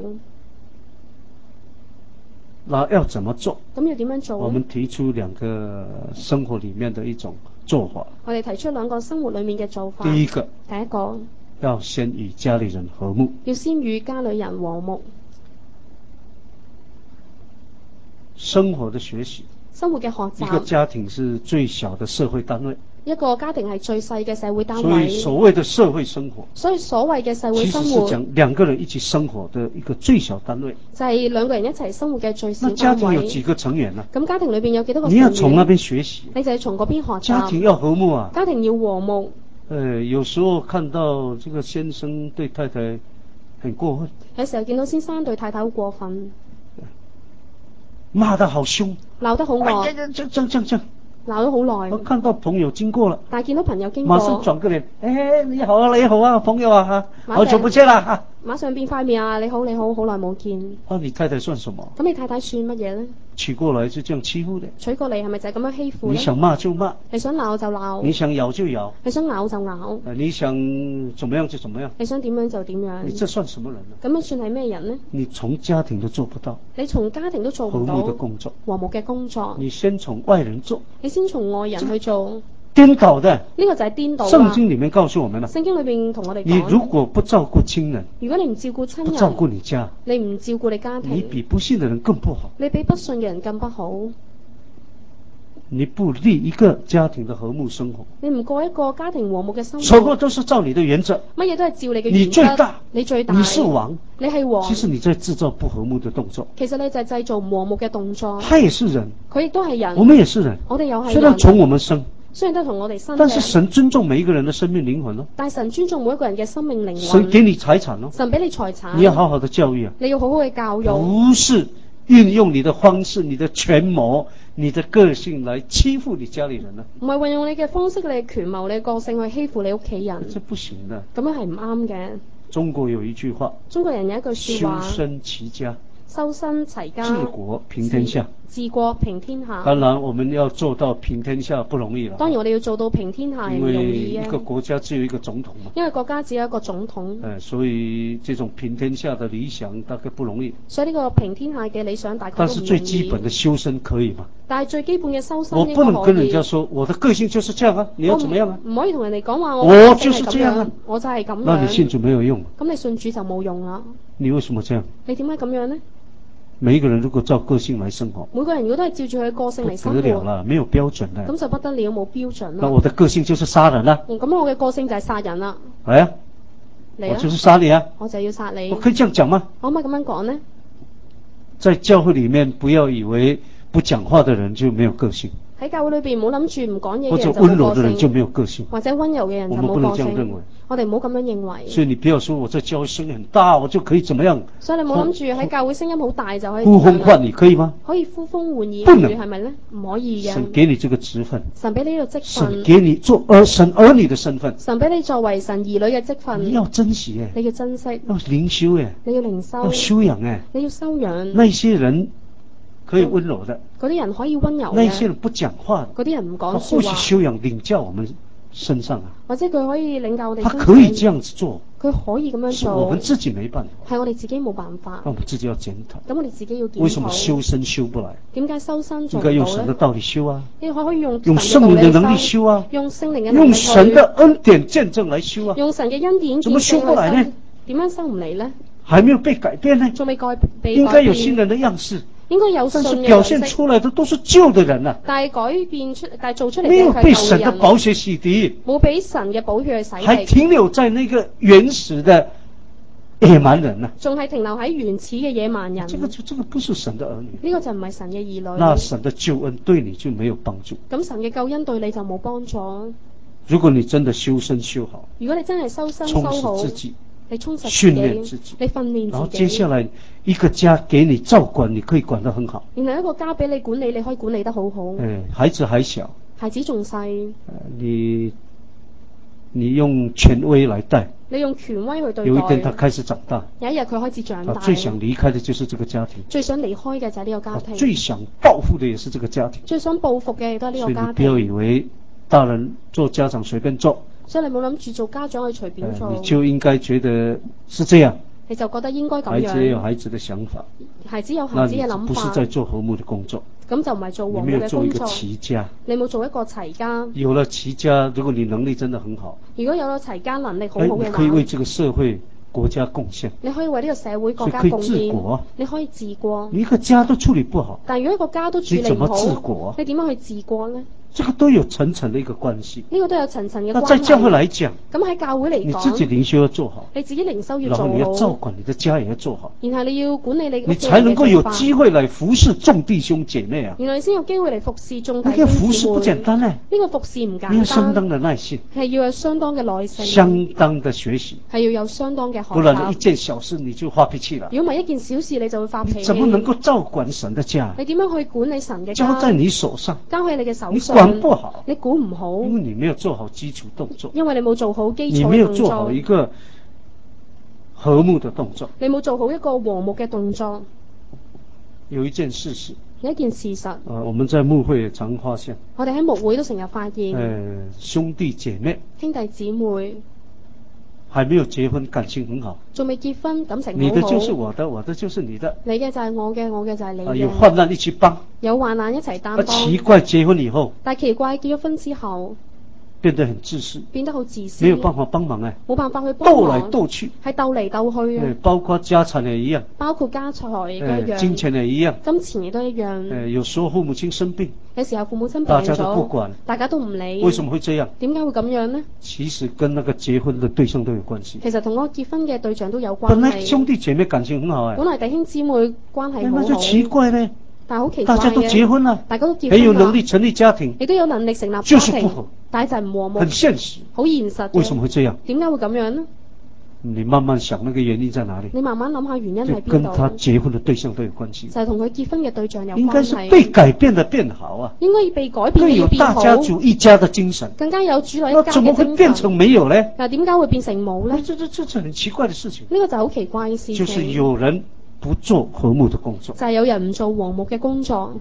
那要怎麼做？ 咁要點樣做？ 我們提出2個生活裏面的一種做法。 我哋提出2個生活裏面嘅做法。 第一個要先與家裏人和睦。 要先與家裏人和睦。 生活的學習。 生活嘅學習。 一個家庭是最小的社會單位。 一個家庭係最細嘅社會單位。 所以所謂的社會生活。 所以所謂嘅社會生活。 其實是講2個人一起生活的一個最小單位。 就係2個人一齊生活嘅最小單位。 那家庭有幾個成員呢？ 咁家庭裏邊有幾多個成員？ 你要從那邊學習。 你就要從嗰邊學習。 家庭要和睦啊。 家庭要和睦。 有時候看到這個先生對太太很過分。 有時候見到先生對太太好過分。 罵得好兇。 鬧得好惡。 這樣。 鬧咗好耐。 我看到朋友經過了。 但係見到朋友經過。 馬上轉個臉，你好啊，朋友啊，好久不見啦。 馬上變塊面啊！你好，好耐冇見。 你太太算什麼？ 咁你太太算乜嘢呢？ 娶過來就這樣欺負的。 娶過嚟係咪就係咁樣欺負呢？ 你想罵就罵， 你想鬧就鬧， 你想咬就咬， 你想咬就咬， 你想怎麼樣就怎麼樣， 你想點樣就點樣。 你這算什麼人呢？ 咁樣算係咩人呢？ 你從家庭都做不到， 你從家庭都做唔到和睦的工作， 和睦嘅工作， 你先從外人做， 你先從外人去做。 顛倒的， 呢個就係顛倒。 聖經裏面告訴我們了， 聖經裏邊同我哋講， 你如果不照顧親人， 如果你唔照顧親人， 不照顧你家， 你唔照顧你家庭， 你比不信的人更不好， 你比不信嘅人更不好。 你不立一個家庭的和睦生活， 你唔過一個家庭和睦嘅生活， 所有都是照你的原則， 乜嘢都係照你嘅原則。 你最大， 你最大， 你是王， 你係王。 其實你在製造不和睦的動作， 其實你就係製造唔和睦嘅動作。 他也是人， 佢亦都係人， 我們也是人， 我哋又係人。 雖然從我們生， 雖然都同我哋生， 但是神尊重每一個人的生命靈魂咯。 但係神尊重每一個人嘅生命靈魂。 神給你財產咯， 神俾你財產， 你要好好的教育啊， 你要好好嘅教育， 不是運用你的方式、你的權謀、你的個性來欺負你家裏人啊。唔係運用你嘅方式、你嘅權謀、你嘅個性去欺負你屋企人， 這不行的。 咁樣係唔啱嘅。 中國有一句話， 中國人有一句說話， 修身齊家， 修身齊家， 治國平天下。 治國平天下。 當然，我們要做到平天下不容易了。 當然，我哋要做到平天下係唔容易嘅。 因為一個國家只有一個總統嘛。 因為國家只有一個總統。 所以這種平天下的理想大概不容易。 所以呢個平天下嘅理想大概都唔容易。 但是最基本的修身可以嗎？ 但係最基本嘅修身我不能跟人家說我的個性就是這樣啊，你要怎麼樣啊？ 唔可以同人哋講話我就是這樣啊， 我就係咁樣。 那你信主沒有用。 咁你信主就冇用啦。 你為什麼這樣？ 你點解咁樣呢？ 每一個人如果照個性來生活， 每個人如果都係照住佢個性嚟生活， 不得了啦，沒有標準啦。 咁就不得了，冇標準啦。 那我的個性就是殺人啦。 咁我嘅個性就係殺人啦。 係啊，我就是殺你啊。 我就要殺你。 我可以這樣講嗎？ 可唔可以咁樣講呢？ 在教會裏面，不要以為不講話的人就沒有個性。喺教會裏邊，唔好諗住唔講嘢嘅人就冇個性， 或者溫柔的人就沒有個性， 或者溫柔嘅人就冇個性。 我們不能這樣認為。 我哋唔好咁樣認為。 所以你不要說我在教會聲音很大，我就可以怎麼樣。 所以你冇諗住喺教會聲音好大就可以。 呼風喚雨可以嗎？ 可以呼風喚雨， 不能， 係咪呢？唔可以嘅。 神給你這個職分。 神俾你呢個職分。 神給你做神兒女的身份。 神俾你作為神兒女嘅職分。 你要珍惜誒。 你要珍惜。 要靈修誒。 你要靈修。 要修養誒。 你要修養。 那些人可以溫柔的， 嗰啲人可以溫柔嘅， 那些人不講話的， 嗰啲人唔講說話， 或許修養領教我們身上啊， 或者佢可以領教我哋， 他可以這樣子做， 佢可以咁樣做， 我們自己沒辦法， 係我哋自己冇辦法， 那我們自己要檢討， 咁我哋自己要檢討， 為什麼修身修不來？ 點解修身做唔到呢？ 應該用神的道理修啊， 可以用聖靈的能力修啊， 用聖靈嘅能力， 用神的恩典見證來修啊， 用神嘅恩典見證， 怎麼修不來呢？ 點樣修唔嚟呢？ 還沒有被改變呢？ 仲未改變， 應該有新人的樣式。 應該有信嘅樣式， 但是表現出來的都是舊的人啊。 但係做出嚟沒有被神的寶血洗滌， 冇俾神嘅寶血去洗滌， 還停留在那個原始的野蠻人啊。 仲係停留喺原始嘅野蠻人。 這個不是神的兒女。 呢個就唔係神嘅兒女。 那神的救恩對你就沒有幫助。 咁神嘅救恩對你就冇幫助。 如果你真的修身修好， 如果你真係修身修好， 充實自己。 你充實訓練自己， 你訓練自己， 然後接下來一個家給你照管，你可以管得很好。 然後一個家俾你管理，你可以管理得好好。 孩子還小， 孩子仲細， 你用權威來帶， 你用權威去對待。 有一天他開始長大， 有一日佢開始長大， 最想離開的就是這個家庭， 最想離開嘅就係呢個家庭， 最想報復的也是這個家庭， 最想報復嘅亦都係呢個家庭。 所以你不要以為大人做家長隨便做。 所以你冇諗住做家長去隨便做， 你就應該覺得是這樣， 你就覺得應該咁樣。 孩子有孩子的想法， 孩子有孩子嘅諗法， 那你不是在做和睦的工作， 咁就唔係做和睦嘅工作。 你沒有做一個齊家， 你冇做一個齊家。有了齊家，如果你能力真的很好， 如果有咗齊家能力好好嘅話， 你可以為這個社會國家貢獻， 你可以為呢個社會國家貢獻，你可以治國。 你一個家都處理不好， 但如果一個家都處理唔好， 你怎麼治國？ 你點樣去治國呢？ 這個都有層層的一個關係。 呢個都有層層嘅關係。 那在教會來講， 咁喺教會嚟講， 你自己靈修要做好， 你自己靈修要做好， 然後你要照管你的家也要做好， 然後你要管理你才能夠有機會來服侍眾弟兄姐妹啊。 原來你先有機會嚟服侍眾弟兄姐妹。 呢個服侍不簡單咧， 呢個服侍唔簡單， 你要相當的耐心， 係要有相當嘅耐性， 相當的學習， 係要有相當嘅學習。 不然一件小事你就發脾氣了。 如果唔係一件小事你就會發脾氣。 你怎麼能夠照管神的家？ 你點樣去管理神嘅家？ 交在你手上， 交喺你嘅手上， 你管不好。 你管唔好， 因為你沒有做好基礎動作， 因為你冇做好基礎動作， 你沒有做好一個和睦的動作。 你冇做好一個和睦嘅動作。 有一件事實， 有一件事實， 我們在牧會也常發現， 我哋喺牧會都成日發現， 兄弟姐妹、 兄弟姊妹還沒有結婚，感情很好， 仲未結婚，感情好好， 你的就是我的，我的就是你的， 你嘅就係我嘅，我嘅就係你嘅， 有患難一起幫， 有患難一齊擔當。 奇怪結婚以後， 但係奇怪結咗婚之後， 變得很自私， 變得好自私， 沒有辦法幫忙啊， 冇辦法去幫忙， 鬥來鬥去， 係鬥嚟鬥去啊， 包括家產也一樣， 包括家財亦都一樣， 金錢也一樣， 金錢亦都一樣， 有時候父母親生病， 有時候父母親病咗， 大家都不管， 大家都唔理， 為什麼會這樣？ 點解會咁樣呢？ 其實跟那個結婚的對象都有關係， 其實同嗰個結婚嘅對象都有關係。 本來兄弟姐妹感情很好啊， 本來弟兄姊妹關係好好， 那就奇怪呢。 但係好奇怪嘅， 大家都結婚了， 大家都結婚很有能力成立家庭， 亦都有能力成立家庭， 就是不和， 但係就係唔和睦， 很現實， 好現實。 為什麼會這樣？ 點解會咁樣呢？ 你慢慢想，那個原因在哪裡？ 你慢慢諗下原因喺邊度？ 跟他結婚的對象都有關係， 就係同佢結婚嘅對象有關係。 應該是被改變的變好啊， 應該被改變嘅要變好， 更有大家族一家的精神， 更加有主內一家嘅精神。 那怎麼會變成沒有呢？ 嗱，點解會變成冇呢？ 這是很奇怪的事情。 呢個就好奇怪嘅事情。 就是有人不做和睦的工作， 就係有人唔做和睦嘅工作。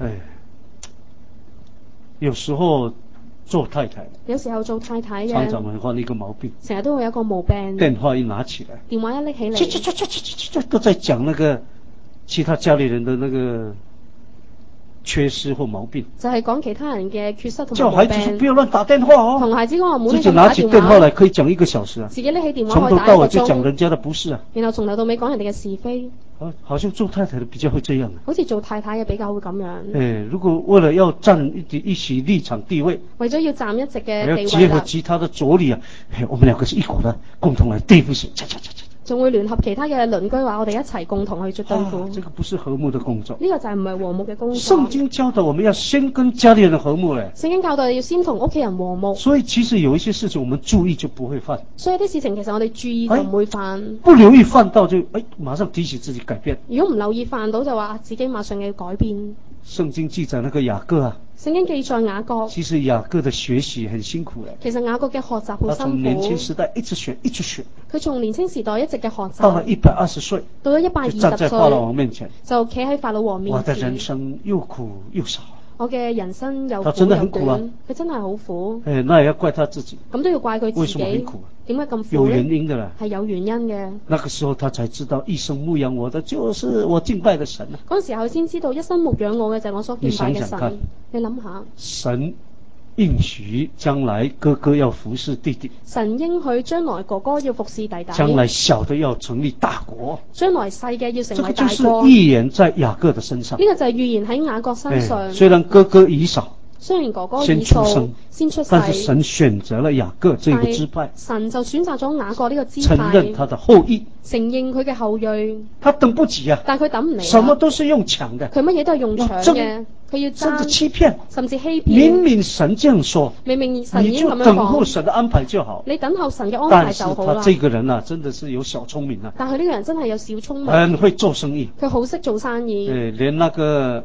有時候做太太， 有時候做太太嘅， 常常會患一個毛病， 成日都會有一個毛病。 電話一拿起來， 電話一拎起嚟， 都在講那個其他家裏人的那個缺失或毛病， 就係講其他人嘅缺失同叫孩子說不要亂打電話哦。 同孩子講話唔好亂打電話。 自己拿起電話來可以講1個小時啊。 自己拎起電話從頭到尾就講人家的不是啊。 然後從頭到尾講人哋嘅是非。 好像做太太的比較會這樣啊。 好似做太太嘅比較會咁樣。 如果為了要站一起立場地位， 為咗要站一席嘅地位啦， 結合其他的佐理啊，我們兩個是一股的，共同來對付誰？ 仲會聯合其他嘅鄰居話我哋一齊共同去對付。 這個不是和睦的工作。 呢個就係唔係和睦嘅工作。 聖經教導我們要先跟家裏人和睦咧。 聖經教導要先同屋企人和睦。 所以其實有一些事情我們注意就不會犯。 所以啲事情其實我哋注意就唔會犯。 不留意犯到就馬上提醒自己改變。 如果唔留意犯到就話自己馬上要改變。 聖經記載那個雅各啊。 聖經記載雅各。 其實雅各的學習很辛苦咧。 其實雅各嘅學習好辛苦。 他從年輕時代一直學。 佢從年輕時代一直嘅學習。 到了120歲。 到咗120歲。 就站在法老王面前。 就企喺法老王面前。 我的人生又苦又少。 我嘅人生又苦他真的很苦啊。 佢真係好苦。 那也要怪他自己。 咁都要怪佢自己。 為什麼很苦啊？ 點解咁苦？ 有原因的啦。 係有原因嘅。 那個時候他才知道一生牧養我的就是我敬拜的神啊。 嗰時候先知道一生牧養我嘅就係我所敬拜嘅神。你諗下。 神應許將來哥哥要服侍弟弟。 神應許將來哥哥要服侍弟弟。 將來小的要成立大國。 將來細嘅要成為大國。 這個就是預言在雅各的身上。 呢個就係預言喺雅各身上。 雖然哥哥以掃。 雖然哥哥以掃先出世， 但是神選擇了雅各這個支派。 神就選擇咗雅各呢個支派。 承認他的後裔。 承認佢嘅後裔。 他等不及啊。 但佢等唔嚟。 什麼都是用搶的。 佢乜嘢都係用搶嘅。佢要甚至欺騙。 甚至欺騙。 明明神這樣說。 明明神已經咁樣講。 你就等候神的安排就好。 你等候神嘅安排就好啦。 但是他這個人啊，真的是有小聰明啊。 但係呢個人真係有小聰明。 很會做生意。 佢好識做生意。 連那個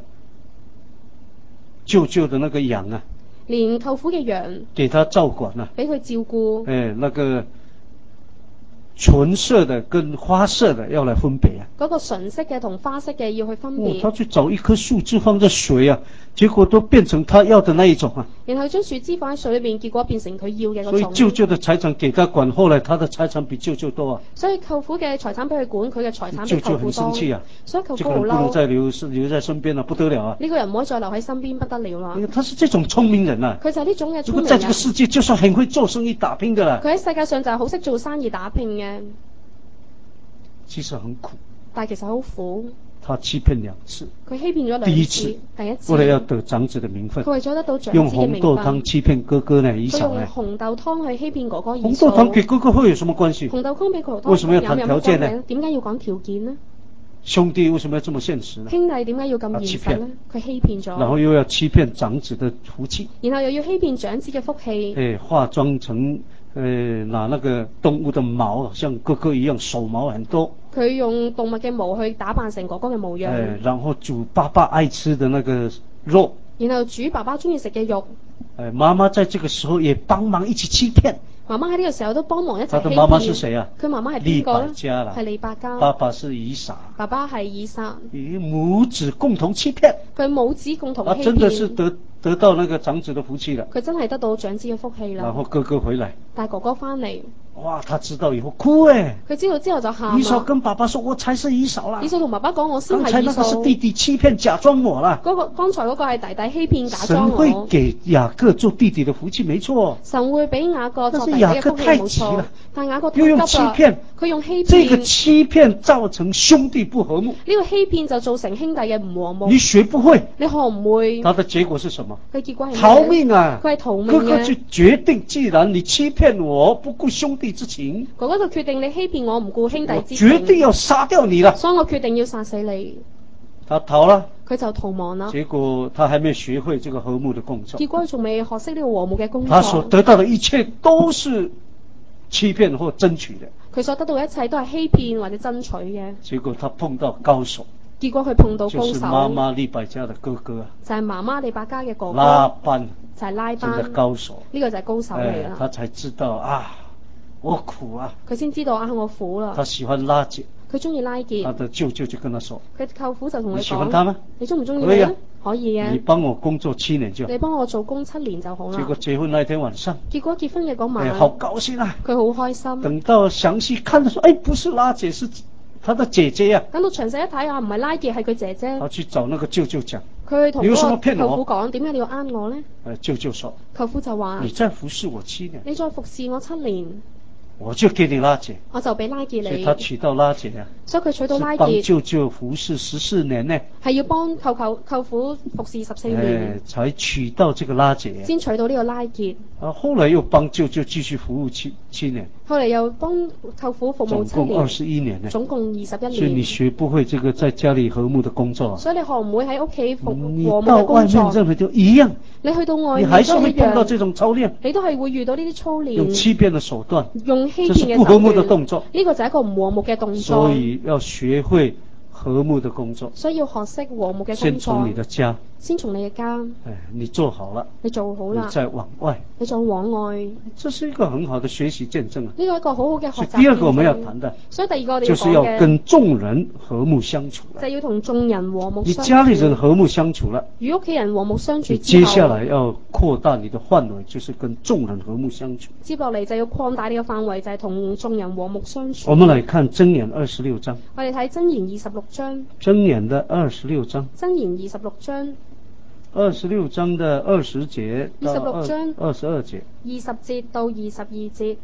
舅舅的那個羊啊。 連舅父嘅羊， 給他照管啊， 俾佢照顧。 那個純色的跟花色的要來分別啊。 嗰個純色嘅同花色嘅要去分別。 他去找一棵樹枝放在水啊，結果都變成他要的那一種啊。 然後將樹枝放喺水裏邊，結果變成佢要嘅嗰種。 所以舅舅的財產給他管，後來他的財產比舅舅多啊。 所以舅父嘅財產俾佢管，佢嘅財產比舅父多。 舅舅很生氣啊， 所以舅父好嬲。 這個人不能再留在身邊啊，不得了啊。 呢個人唔可以再留喺身邊，不得了啦。 他是這種聰明人啊。 佢就係呢種嘅聰明人。 如果在這個世界，就算很會做生意打拼的啦。 佢喺世界上就係好識做生意打拼嘅。 其實很苦， 但係其實好苦。 他欺騙2次， 佢欺騙咗2次。第一次， 為了要得長子的名分， 佢為咗得到長子嘅名分， 用紅豆湯欺騙哥哥呢以掃呢。 佢用紅豆湯去欺騙哥哥以掃。 紅豆湯給哥哥會有什麼關係？ 紅豆湯俾哥哥為什麼要談條件呢？ 點解要講條件呢？ 兄弟為什麼要這麼現實呢？ 兄弟點解要咁現實呢？佢欺騙咗， 然後又要欺騙長子的福氣， 然後又要欺騙長子嘅福氣。 化妝成拿那個動物的毛，像哥哥一樣手毛很多。 佢用動物嘅毛去打扮成哥哥嘅模樣。 然後煮爸爸愛吃的那個肉。 然後煮爸爸中意食嘅肉。 媽媽在這個時候也幫忙一起欺騙。 媽媽喺呢個時候都幫忙一齊欺騙。 他的媽媽是誰啊？ 佢媽媽係邊利個咧？ 百加啦。 係利百加。 爸爸是以撒。 爸爸係以撒。 母子共同欺騙。 佢母子共同欺騙。 真的是得到那個長子的福氣了。 佢真係得到長子嘅福氣啦。 然後哥哥回來。 帶哥哥翻嚟。 哇！他知道以後哭誒。 佢知道之後就喊。 以掃跟爸爸說：我才是以掃啦。 以掃同爸爸講：我先係以掃。 剛才那個是弟弟欺騙假裝我啦。 剛才嗰個係弟弟欺騙假裝我。 神會給雅各做弟弟的福氣，沒錯。 神會俾雅各做弟弟嘅福氣，冇錯。但雅各太急啦。又用欺騙。佢用欺騙。 這個欺騙造成兄弟不和睦。 呢個欺騙就造成兄弟嘅唔和睦。 你學不會。 你學唔會。 他的結果是什麼？ 佢結果係逃命啊！ 佢係逃命嘅。 哥哥就決定，既然你欺騙我，不顧兄弟之情。 哥哥就決定你欺騙我，唔顧兄弟之情。 決定要殺掉你了。 所以我決定要殺死你。 他逃了。 佢就逃亡啦。 結果他還沒學會這個和睦的工作。 結果佢仲未學識呢個和睦嘅工作。 他所得到的一切都是欺騙或爭取的。 佢所得到嘅一切都係欺騙或者爭取嘅。 結果他碰到高手。 結果佢碰到高手。 就是媽媽利百加的哥哥。 就係媽媽利百加嘅哥哥。 拉班。 就係拉班。 真的高手。 呢個就係高手嚟啦。 他才知道啊，我苦啊。 佢先知道啊，我苦啦。 他喜歡拉結。 佢中意拉結。 他的舅舅就跟他說。 佢舅父就同佢講。 你喜歡他嗎？ 你中唔中意佢？可以嘅。 你幫我工作7年就好。 你幫我做工7年就好啦。 結果結婚那天晚上。 結果結婚嘅嗰晚。 好高興啊！ 佢好開心。 等到詳細看的時候，不是拉結，是他的姐姐啊。 等到詳細一睇啊，唔係拉結，係佢姐姐。 他去找那個舅舅講。 佢同嗰個舅父講：點解你要呃我呢？ 舅舅說： 舅父就話： 你再服侍我7年。 你再服侍我7年。 我就給你拉結。 我就俾拉結你。 所以他娶到拉結啊。 所以佢娶到拉結。 幫舅舅服侍14年呢。 係要幫舅父服侍14年。 才娶到這個拉結。 先娶到呢個拉結。 後來又幫舅舅繼續服務7年。 後嚟又幫舅父服務7年。 總共21年呢。 總共21年。 所以你學不會這個在家裏和睦的工作。 所以你學唔會喺屋企和睦嘅工作。 你到外面任何就一樣。 你去到外面你還是會碰到這種操練。 你都係會遇到呢啲操練。 用欺騙的手段。 用欺騙嘅手段。 這是不和睦的動作。 呢個就係一個唔和睦嘅動作。 所以要學會和睦的工作。 所以要學識和睦嘅工作。 先從你的家。 先從你嘅家。 你做好了。 你做好啦。 你再往外。 你再往外。 這是一個很好的學習見證啊。 呢個一個好好嘅學習見證。 第二個我們要談的。 所以第二個我哋要講嘅。 就是要跟眾人和睦相處。 就要同眾人和睦相處。 你家裏人和睦相處了。 與屋企人和睦相處之後。 接下來要擴大你的範圍，就是跟眾人和睦相處。 接落嚟就要擴大你嘅範圍，就係同眾人和睦相處。 我們來看箴言26章。 我哋睇箴言26章。 箴言的26章。 箴言26章。 26章的20節到 26章 22節。 20節到22節。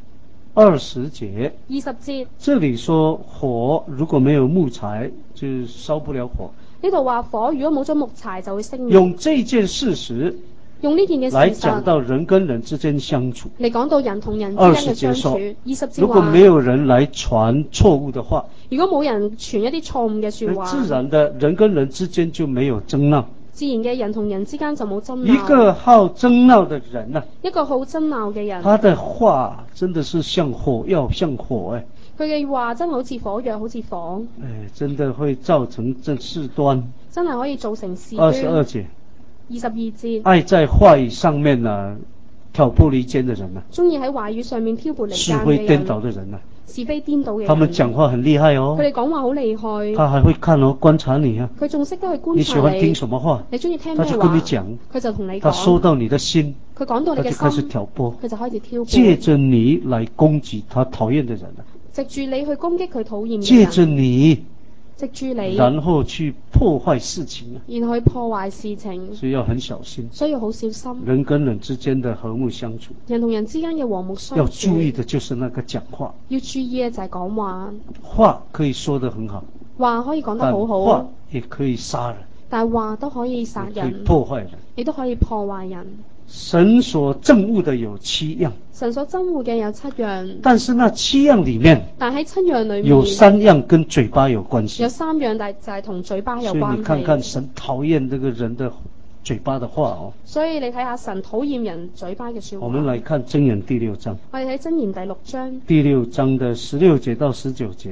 20節。 20節。 這裡說火如果沒有木材就燒不了火。 呢度話火如果冇咗木材就會熄滅。 用這件事實。 用呢件嘅事實來講到人跟人之間相處。 嚟講到人同人之間嘅相處。20節如果沒有人來傳錯誤的話。 如果冇人傳一啲錯誤嘅說話。 自然的人跟人之間就沒有爭鬧。 自然嘅人同人之間就冇爭鬧。 一個好爭鬧的人啊。 一個好爭鬧嘅人。 他的話真的是像火藥，像火佢嘅話真係好似火藥，好似火。 真的會造成這事端。 真係可以造成事端。 22節。 22節。 愛在話語上面啊，挑撥離間的人啊。 中意喺話語上面挑撥離間嘅人。 是非顛倒的人啊。 是非顛倒嘅人。 他們講話很厲害哦。 佢哋講話好厲害。 他還會看哦，觀察你啊。 佢仲識得去觀察你。 你喜歡聽什麼話？ 你中意聽咩話？ 他就跟你講。 佢就同你講。 他收到你的心。 佢講到你嘅心。 他就開始挑撥。 佢就開始挑撥。 借着你來攻擊他討厭的人啊。 藉住你去攻擊佢討厭嘅人。 借着你。 藉住你。 然後去破壞事情啊。 然後去破壞事情。 所以要很小心。 所以要好小心。 人跟人之間的和睦相處。 人同人之間嘅和睦相處。 要注意的就是那個講話。 要注意嘅就係講話。 話可以說得很好。 話可以講得好好。 但話也可以殺人。 但話都可以殺人。 可以破壞人。 亦都可以破壞人。 神所憎惡的有7樣。 神所憎惡嘅有7樣。 但是那7樣裡面。 但喺7樣裡面。 有3樣跟嘴巴有關係。 有3樣，但就係同嘴巴有關係。 所以你看看神討厭這個人的嘴巴的話哦。 所以你睇下神討厭人嘴巴嘅說話。 我們來看箴言第6章。 我哋睇箴言第6章。 第6章的16節到19節。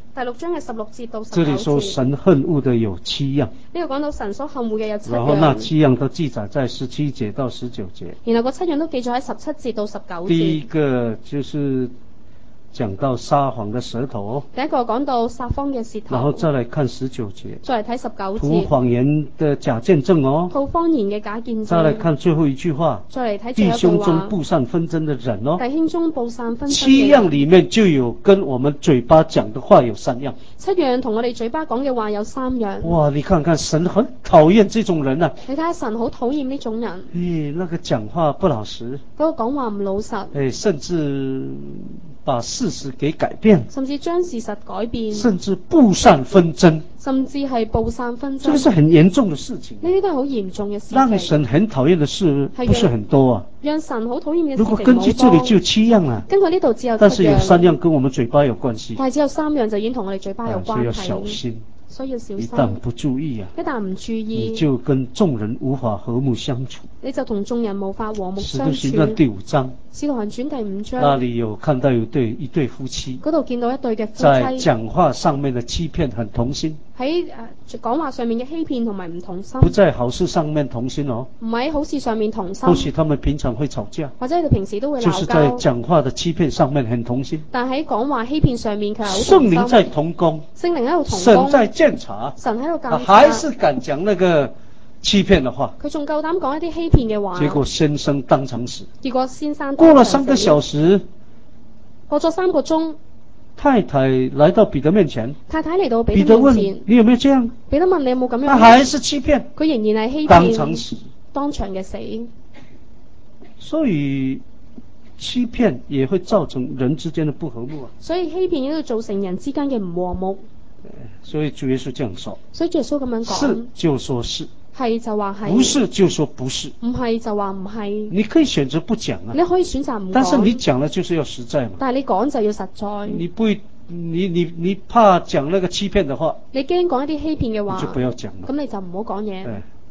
第6章嘅16節到這裡 19節。 說神恨惡的有7樣， 呢個講到神所恨惡嘅有7 然後那樣。 7樣都記載在17節到19節。 然後嗰7樣都記載喺17節到19 第一節。 個就是講到撒謊的舌頭， 第一個講到撒謊嘅舌頭。 然後再來看19節， 再嚟睇19 吐節。 謊言的假見證哦。 吐謊言嘅假見證。 再來看最後一句話， 再嚟睇最弟後一句話。 兄中布散紛爭的人哦。 弟兄中布散紛爭嘅 7 人。 樣裡面就有跟我們嘴巴講的話有3樣。 7樣同我哋嘴巴講嘅話有3樣。 哇，你看看神很討厭這種人啊。 你睇下神好討厭呢種人。 那個講話不老實。 嗰個講話唔老實。 甚至把事實給改變。 甚至將事實改變。 甚至布散紛爭。 甚至係布散紛爭。 這個是很嚴重的事情。 呢啲都係好嚴重嘅事情。 讓神很討厭的事不是很多啊。 讓神好討厭嘅事情如果根據這裡就7樣啊。 根據呢度只有7樣。 但是有3樣跟我們嘴巴有關係。 但係只有3樣就已經同我哋嘴巴有關係。 所以要小心。 所以要小心。 一旦不注意啊。 一旦唔注意。 你就跟眾人無法和睦相處。 你就同眾人無法和睦相處。 使徒行傳第5章。 使徒行傳第5章。 那裡有看到一對夫妻。 嗰度見到一對嘅夫妻。 在講話上面的欺騙很同心。 喺講話上面嘅欺騙同埋唔同心。 不在好事上面同心哦。 唔喺好事上面同心。 或許他們平常會吵架。 或者佢哋平時都會鬧交。 就是在講話的欺騙上面很同心。 但喺講話欺騙上面佢係好同心。 聖靈在同工。 聖靈喺度同工。 神在監察。 神喺度監察。 還是敢講那個欺騙的話。 佢仲夠膽講一啲欺騙嘅話。 結果先生當場死。 結果先生過了3個小時。 過咗3個鐘。 太太來到彼得面前。 太太嚟到彼得面前。 你有沒有這樣？ 彼得問你有冇咁樣？ 他還是欺騙。 佢仍然係欺騙。 當場死。 當場嘅死。 所以欺騙也會造成人之間的不和睦啊。 所以欺騙亦都造成人之間嘅唔和睦。 所以主耶穌這樣說。 所以主耶穌咁樣講。 是就說是。 係就話係。 不是就說不是。 唔係就話唔係。 你可以選擇不講啊。 你可以選擇唔講。 但是你講了就是要實在嘛。 但係你講就要實在。 你怕講那個欺騙的話。 你驚講一啲欺騙嘅話。 你就不要講啦。 咁你就唔好講嘢。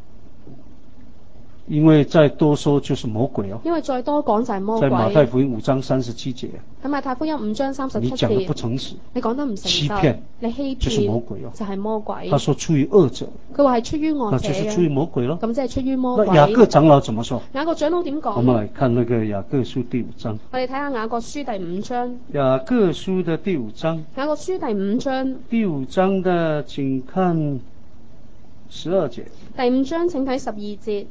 因為再多說就是魔鬼哦。 因為再多講就係魔鬼。 在馬太福音5章37節。 喺馬太福音5章37節。 你講得不誠實。 你講得唔誠實。 欺騙。 你欺騙。 就是魔鬼哦。 就係魔鬼。 他說出於惡者。 佢話係出於惡者。 那就是出於魔鬼咯。 咁即係出於魔鬼。 那雅各長老怎麼說？ 雅各長老點講？ 我們來看那個雅各書第5章。 我哋睇下雅各書第5章。 雅各書的第5章。 雅各書第5章。 第5章的請看12節。 第5章請睇12節。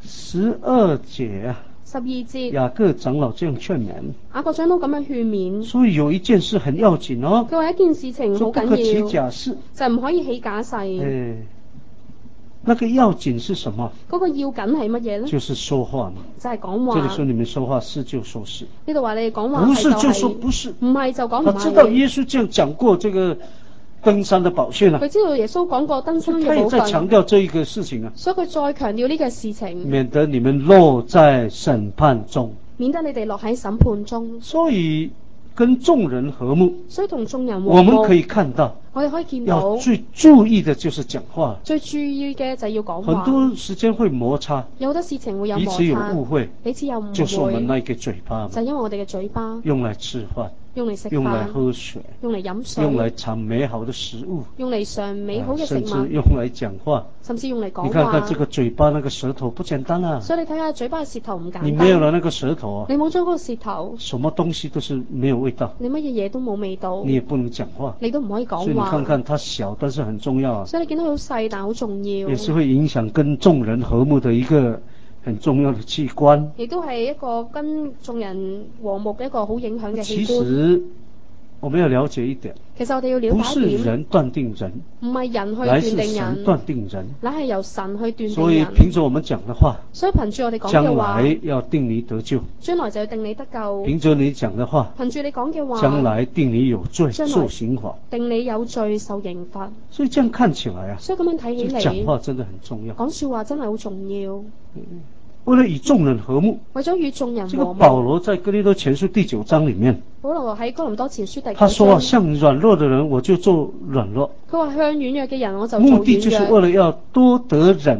12節啊。 12節。 雅各長老這樣勸勉。 雅各長老咁樣勸勉。 所以有一件事很要緊哦。 佢話一件事情好緊要。 不可起假誓。 就唔可以起假誓。 那個要緊是什麼？ 嗰個要緊係乜嘢呢？ 就是說話嘛。 就係講話。 這裡說你們說話是就說是。 呢度話你哋講話不是就說不是。 唔係就講唔係。 他知道耶穌這樣講過這個登山的寶訓啊。 佢知道耶穌講過登山嘅寶訓。 他也在強調這一個事情啊。 所以佢再強調呢個事情。 免得你們落在審判中。 免得你哋落喺審判中。 所以跟眾人和睦。 所以同眾人和睦。 我們可以看到。 我哋可以見到。 要最注意的就是講話。 最注意嘅就係要講話。 很多時間會摩擦。 有好多事情會有摩擦。 彼此有誤會。 彼此有誤會。 就是我們那個嘴巴。 就因為我哋嘅嘴巴。 用來吃飯。 用嚟食飯。 用來喝水。 用嚟飲水。 用來嘗美好的食物。 用嚟嘗美好嘅食物。 甚至用來講話。 甚至用嚟講話。 你看看這個嘴巴那個舌頭不簡單啊。 所以你睇下嘴巴嘅舌頭唔簡單。 你沒有了那個舌頭啊。 你冇咗嗰個舌頭。 什麼東西都是沒有味道。 你乜嘢嘢都冇味道。 你也不能講話。 你都唔可以講話。 所以你看看它小，但是很重要啊。 所以你見到好細，但好重要。 也是會影響跟眾人和睦的一個很重要的器官。 亦都係一個跟眾人和睦嘅一個好影響嘅器官。 其實我們要了解一點。 其實我哋要了解一點。 不是人斷定人。 唔係人去斷定人。 乃是神斷定人。 乃係由神去斷定人。 所以憑着我們講的話。 所以憑住我哋講嘅話。 將來要定你得救。 將來就要定你得救。 憑着你講的話。 憑住你講嘅話。 將來定你有罪受刑罰。 定你有罪受刑罰。 所以這樣看起來啊。 所以咁樣睇起嚟。 講話真的很重要。 講說話真係好重要。 為了與眾人和睦。 為咗與眾人和睦。 這個保羅在哥林多前書第9章裡面。 保羅喺哥林多前書第9章。 他說向軟弱的人我就做軟弱。 佢話向軟弱嘅人我就做軟弱。 目的就是為了要多得人啊。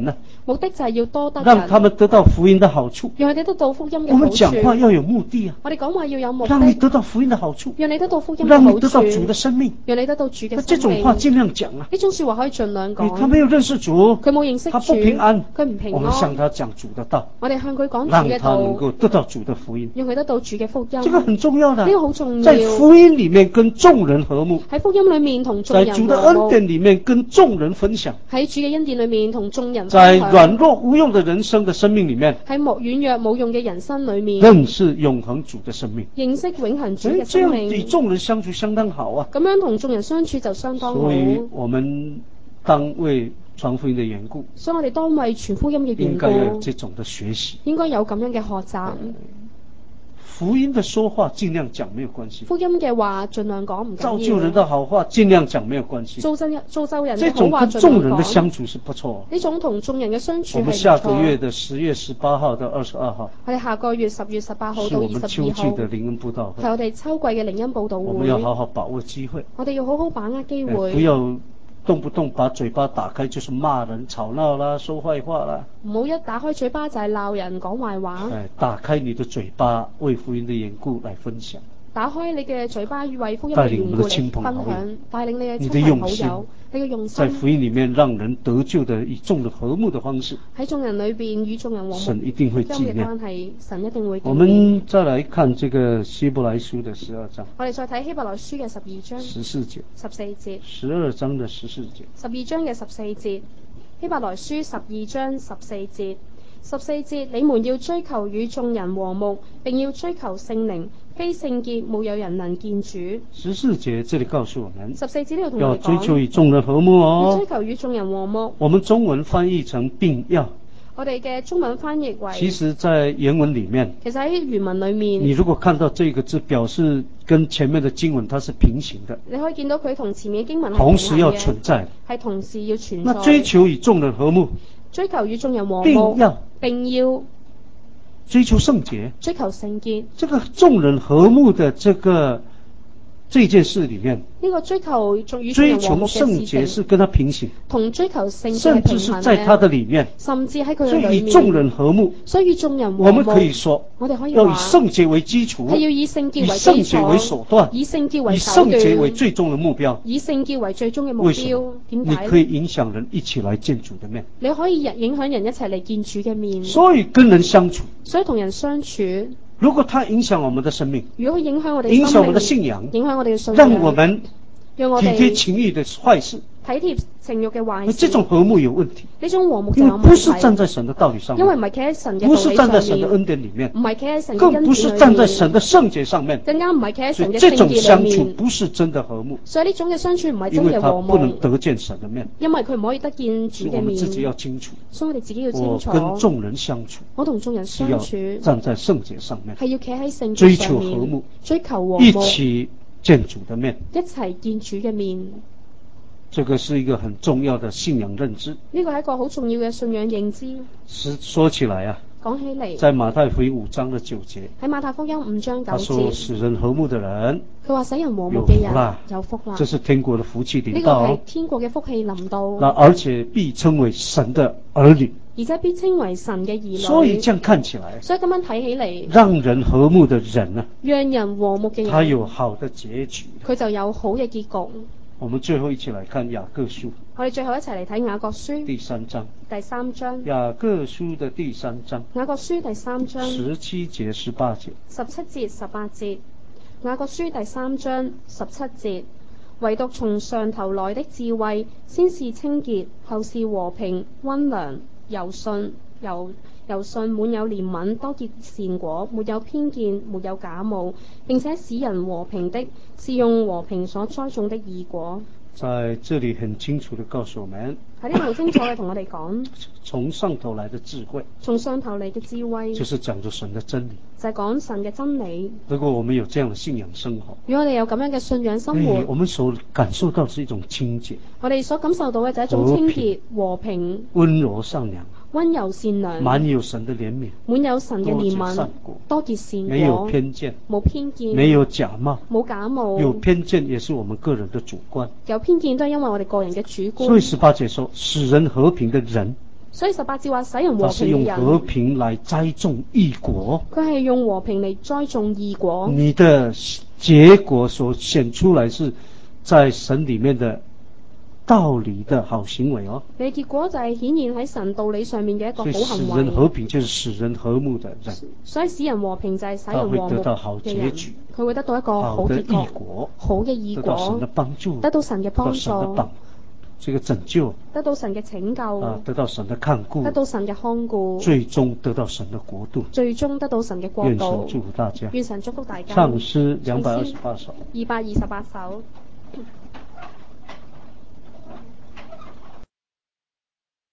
目的就係要多得讓他們得到福音的好處。 讓佢哋得到福音嘅我們好處。 講話要有目的啊， 我哋講話要有目讓你的， 得到福音的好處， 讓你得到福音嘅讓好處， 你得到主的生命。 讓你得到主嘅那這生命。 種話盡量講啊。 呢種說話可以盡量講。 他沒有認識主， 佢冇認識主， 他不平安， 佢唔平我們向安。 他講主的道， 我哋向佢講主讓嘅他能道， 夠得到主的福音。 讓佢得到主嘅福音。 這個很重要的， 呢個好重要。 在福音裏面跟眾人和睦， 喺福音裏面同眾在人主的恩和睦， 典裏面跟眾人分享， 喺主嘅恩典裏面同眾人分在享， 軟弱無用的人生的生命裏面， 喺軟弱冇用嘅人生裏面， 認識永恆主的生命。 認識永恆主嘅這樣生命。 與眾人相處相當好啊。 咁樣同眾人相處就相當好。 所以我們當為傳福音的緣故， 所以我哋當為傳福音嘅緣應該要有故， 這種的學習。 應該有咁樣嘅學習。 福音的說話盡量講沒有關係， 福音嘅話盡量講唔緊要。 造就人的好話盡量講沒有關係。 造就人這種嘅好話盡跟眾人量講。 的相處是不錯。 呢種同眾人嘅相處係唔我們下個月錯。 的10月18號到22號， 我哋下個月10月18號是我們到22號秋季的靈恩佈道會， 係我哋秋季嘅靈恩佈道我們要會。 好好把握機會， 我哋要好好把握機會， 不要動不動把嘴巴打開就是罵人、吵鬧啦、說壞話啦。 唔好一打開嘴巴就係鬧人講壞話。 打開你的嘴巴為福音的緣故來分享， 打開你嘅嘴巴為福音嘅緣故嚟分享，帶領你嘅親朋好友，你嘅用心， 在福音裏面讓人得救的與眾人和睦的方式， 喺眾人裏邊與眾人和睦， 神一定會紀念。 關係，神一定會紀念。 我們再來看這個希伯來書的12章， 我哋再睇希伯來書嘅12章 14節 14節 ，12章的14節 ，12章嘅14節，希伯來書12章14節。14節，你們要追求與眾人和睦，並要追求聖靈，非聖潔沒有人能見主。 14節這裏告訴我們 14節呢度同要我哋講， 追求與眾人和睦要追哦。 求與眾人和睦。 我們中文翻譯成並要， 我哋嘅中文翻譯為， 其實在原文裏面， 其實喺原文裏面， 你如果看到這個字，表示跟前面的經文它是平行的， 你可以見到佢同前面嘅經文係同時要平行嘅存在。 係同時要存在。 那追求與眾人和睦， 追求與眾人和並睦， 要並要追求聖潔。 追求聖潔。 這個眾人和睦的這件事裏面， 呢個追求與眾追求人和睦嘅聖事情， 潔是跟它平行， 同追求聖潔係甚至平衡是在它的嘅， 裏面。 甚至喺佢所嘅裏面。 以與眾人和睦， 所以與眾人和睦， 我們可以說， 我哋可以要以話聖潔為基礎， 係要以聖潔為以基聖潔為礎， 手段， 以聖潔為以手段， 聖潔為最終的目標。 以聖潔為最終嘅目為什標麼？。你點解呢？ 可以影響人一起來見主的面， 你可以影響人一齊嚟見主嘅面， 所以跟人相處， 所以同人相處， 如果它影響我們的生命， 如果佢影響我哋影響我們的生命信仰， 影響我哋嘅信仰， 讓我們體讓我哋貼情欲的壞事， 體貼情慾嘅壞事， 這種和睦有問題， 呢種和睦就因有問題。 為不是站在神的道理上面， 因為唔係企喺神嘅不是道理上站在神的面， 恩典裏面， 唔係企喺神嘅更不恩典裏面， 是站在神的聖潔上面， 更加唔係企喺所以神嘅聖這種相潔裏面。 處不是真的和睦， 所以呢種嘅相處唔係因為它真嘅和不能睦， 得見神的面， 因為佢唔可以得見主所以我嘅面。 們自己要清楚， 所以我哋自己要清我楚， 跟眾人相處我同眾人是要相處站在聖潔上面， 係要企喺聖追潔上面， 求和睦， 追求和一睦， 起見主的面， 一齊見主嘅面。 這個是一個很重要的信仰認知。 呢個係一個好重要嘅信仰認知。 說起來啊， 講起嚟， 在馬太福音5章的9節， 喺馬太福音5章9 他說節， 使人和睦的人佢話使人和睦嘅人有福啦， 有福啦。 這是天國的福氣呢個係臨到， 天國嘅福氣臨到， 那而且必稱為神的兒女。 而且必稱為神嘅兒女。 所以這樣看起來， 所以咁樣睇起嚟， 讓人和睦的人呢， 讓人和睦嘅人， 他有好的結局。 佢就有好嘅結局。 我們最後一起來看雅各書我哋最後一齊嚟睇雅各書第3章， 第3章。 雅各書的第3章雅各書第3章 17節18節 17節18節。雅各書第3章17節，唯獨從上頭來的智慧，先是清潔，後是和平、溫良、柔順、柔順，滿有憐憫，多結善果，沒有偏見，沒有假冒，並且使人和平的，是用和平所栽種的義果。 在這裡很清楚地告訴我們， 喺呢度好清楚嘅同我哋講， 從上頭來的智慧， 從上頭嚟嘅智慧， 就是講着神的真理。 就係講神嘅真理。 如果我們有這樣的信仰生活， 如果我哋有咁樣嘅信仰生活， 我們所感受到是一種清潔， 我哋所感受到嘅就係一種清潔、和平、 溫柔善良、 溫柔善良， 滿有神的憐憫， 滿有神嘅憐憫，多結善果， 沒有偏見， 冇偏見， 沒有假冒， 冇假冒。 有偏見也是我們個人的主觀， 有偏見都係因為我哋個人嘅主觀。 所以18節說，使人和平的人， 所以18節話使人和他是用平嘅和人， 平來栽種義果， 佢係用和平嚟栽種義果。 你的結果所顯出來是在神裡面的道理的好行為哦。 你結果就係顯現喺神道理上面嘅一個所以好行使人和為。 平就是使人和睦的人， 所以使人和平就係使他會人和睦得到好嘅人結局， 佢會得到一個好好的結果義果， 好嘅義得到神果的幫助， 得到神嘅幫得到神的助幫這個拯救得到神嘅拯救得到神的看顧， 得到神嘅看顧最終得到神的國度。 最終得到神嘅國願神度。 祝福大家。 願神祝福大家。 唱詩228首。 228首。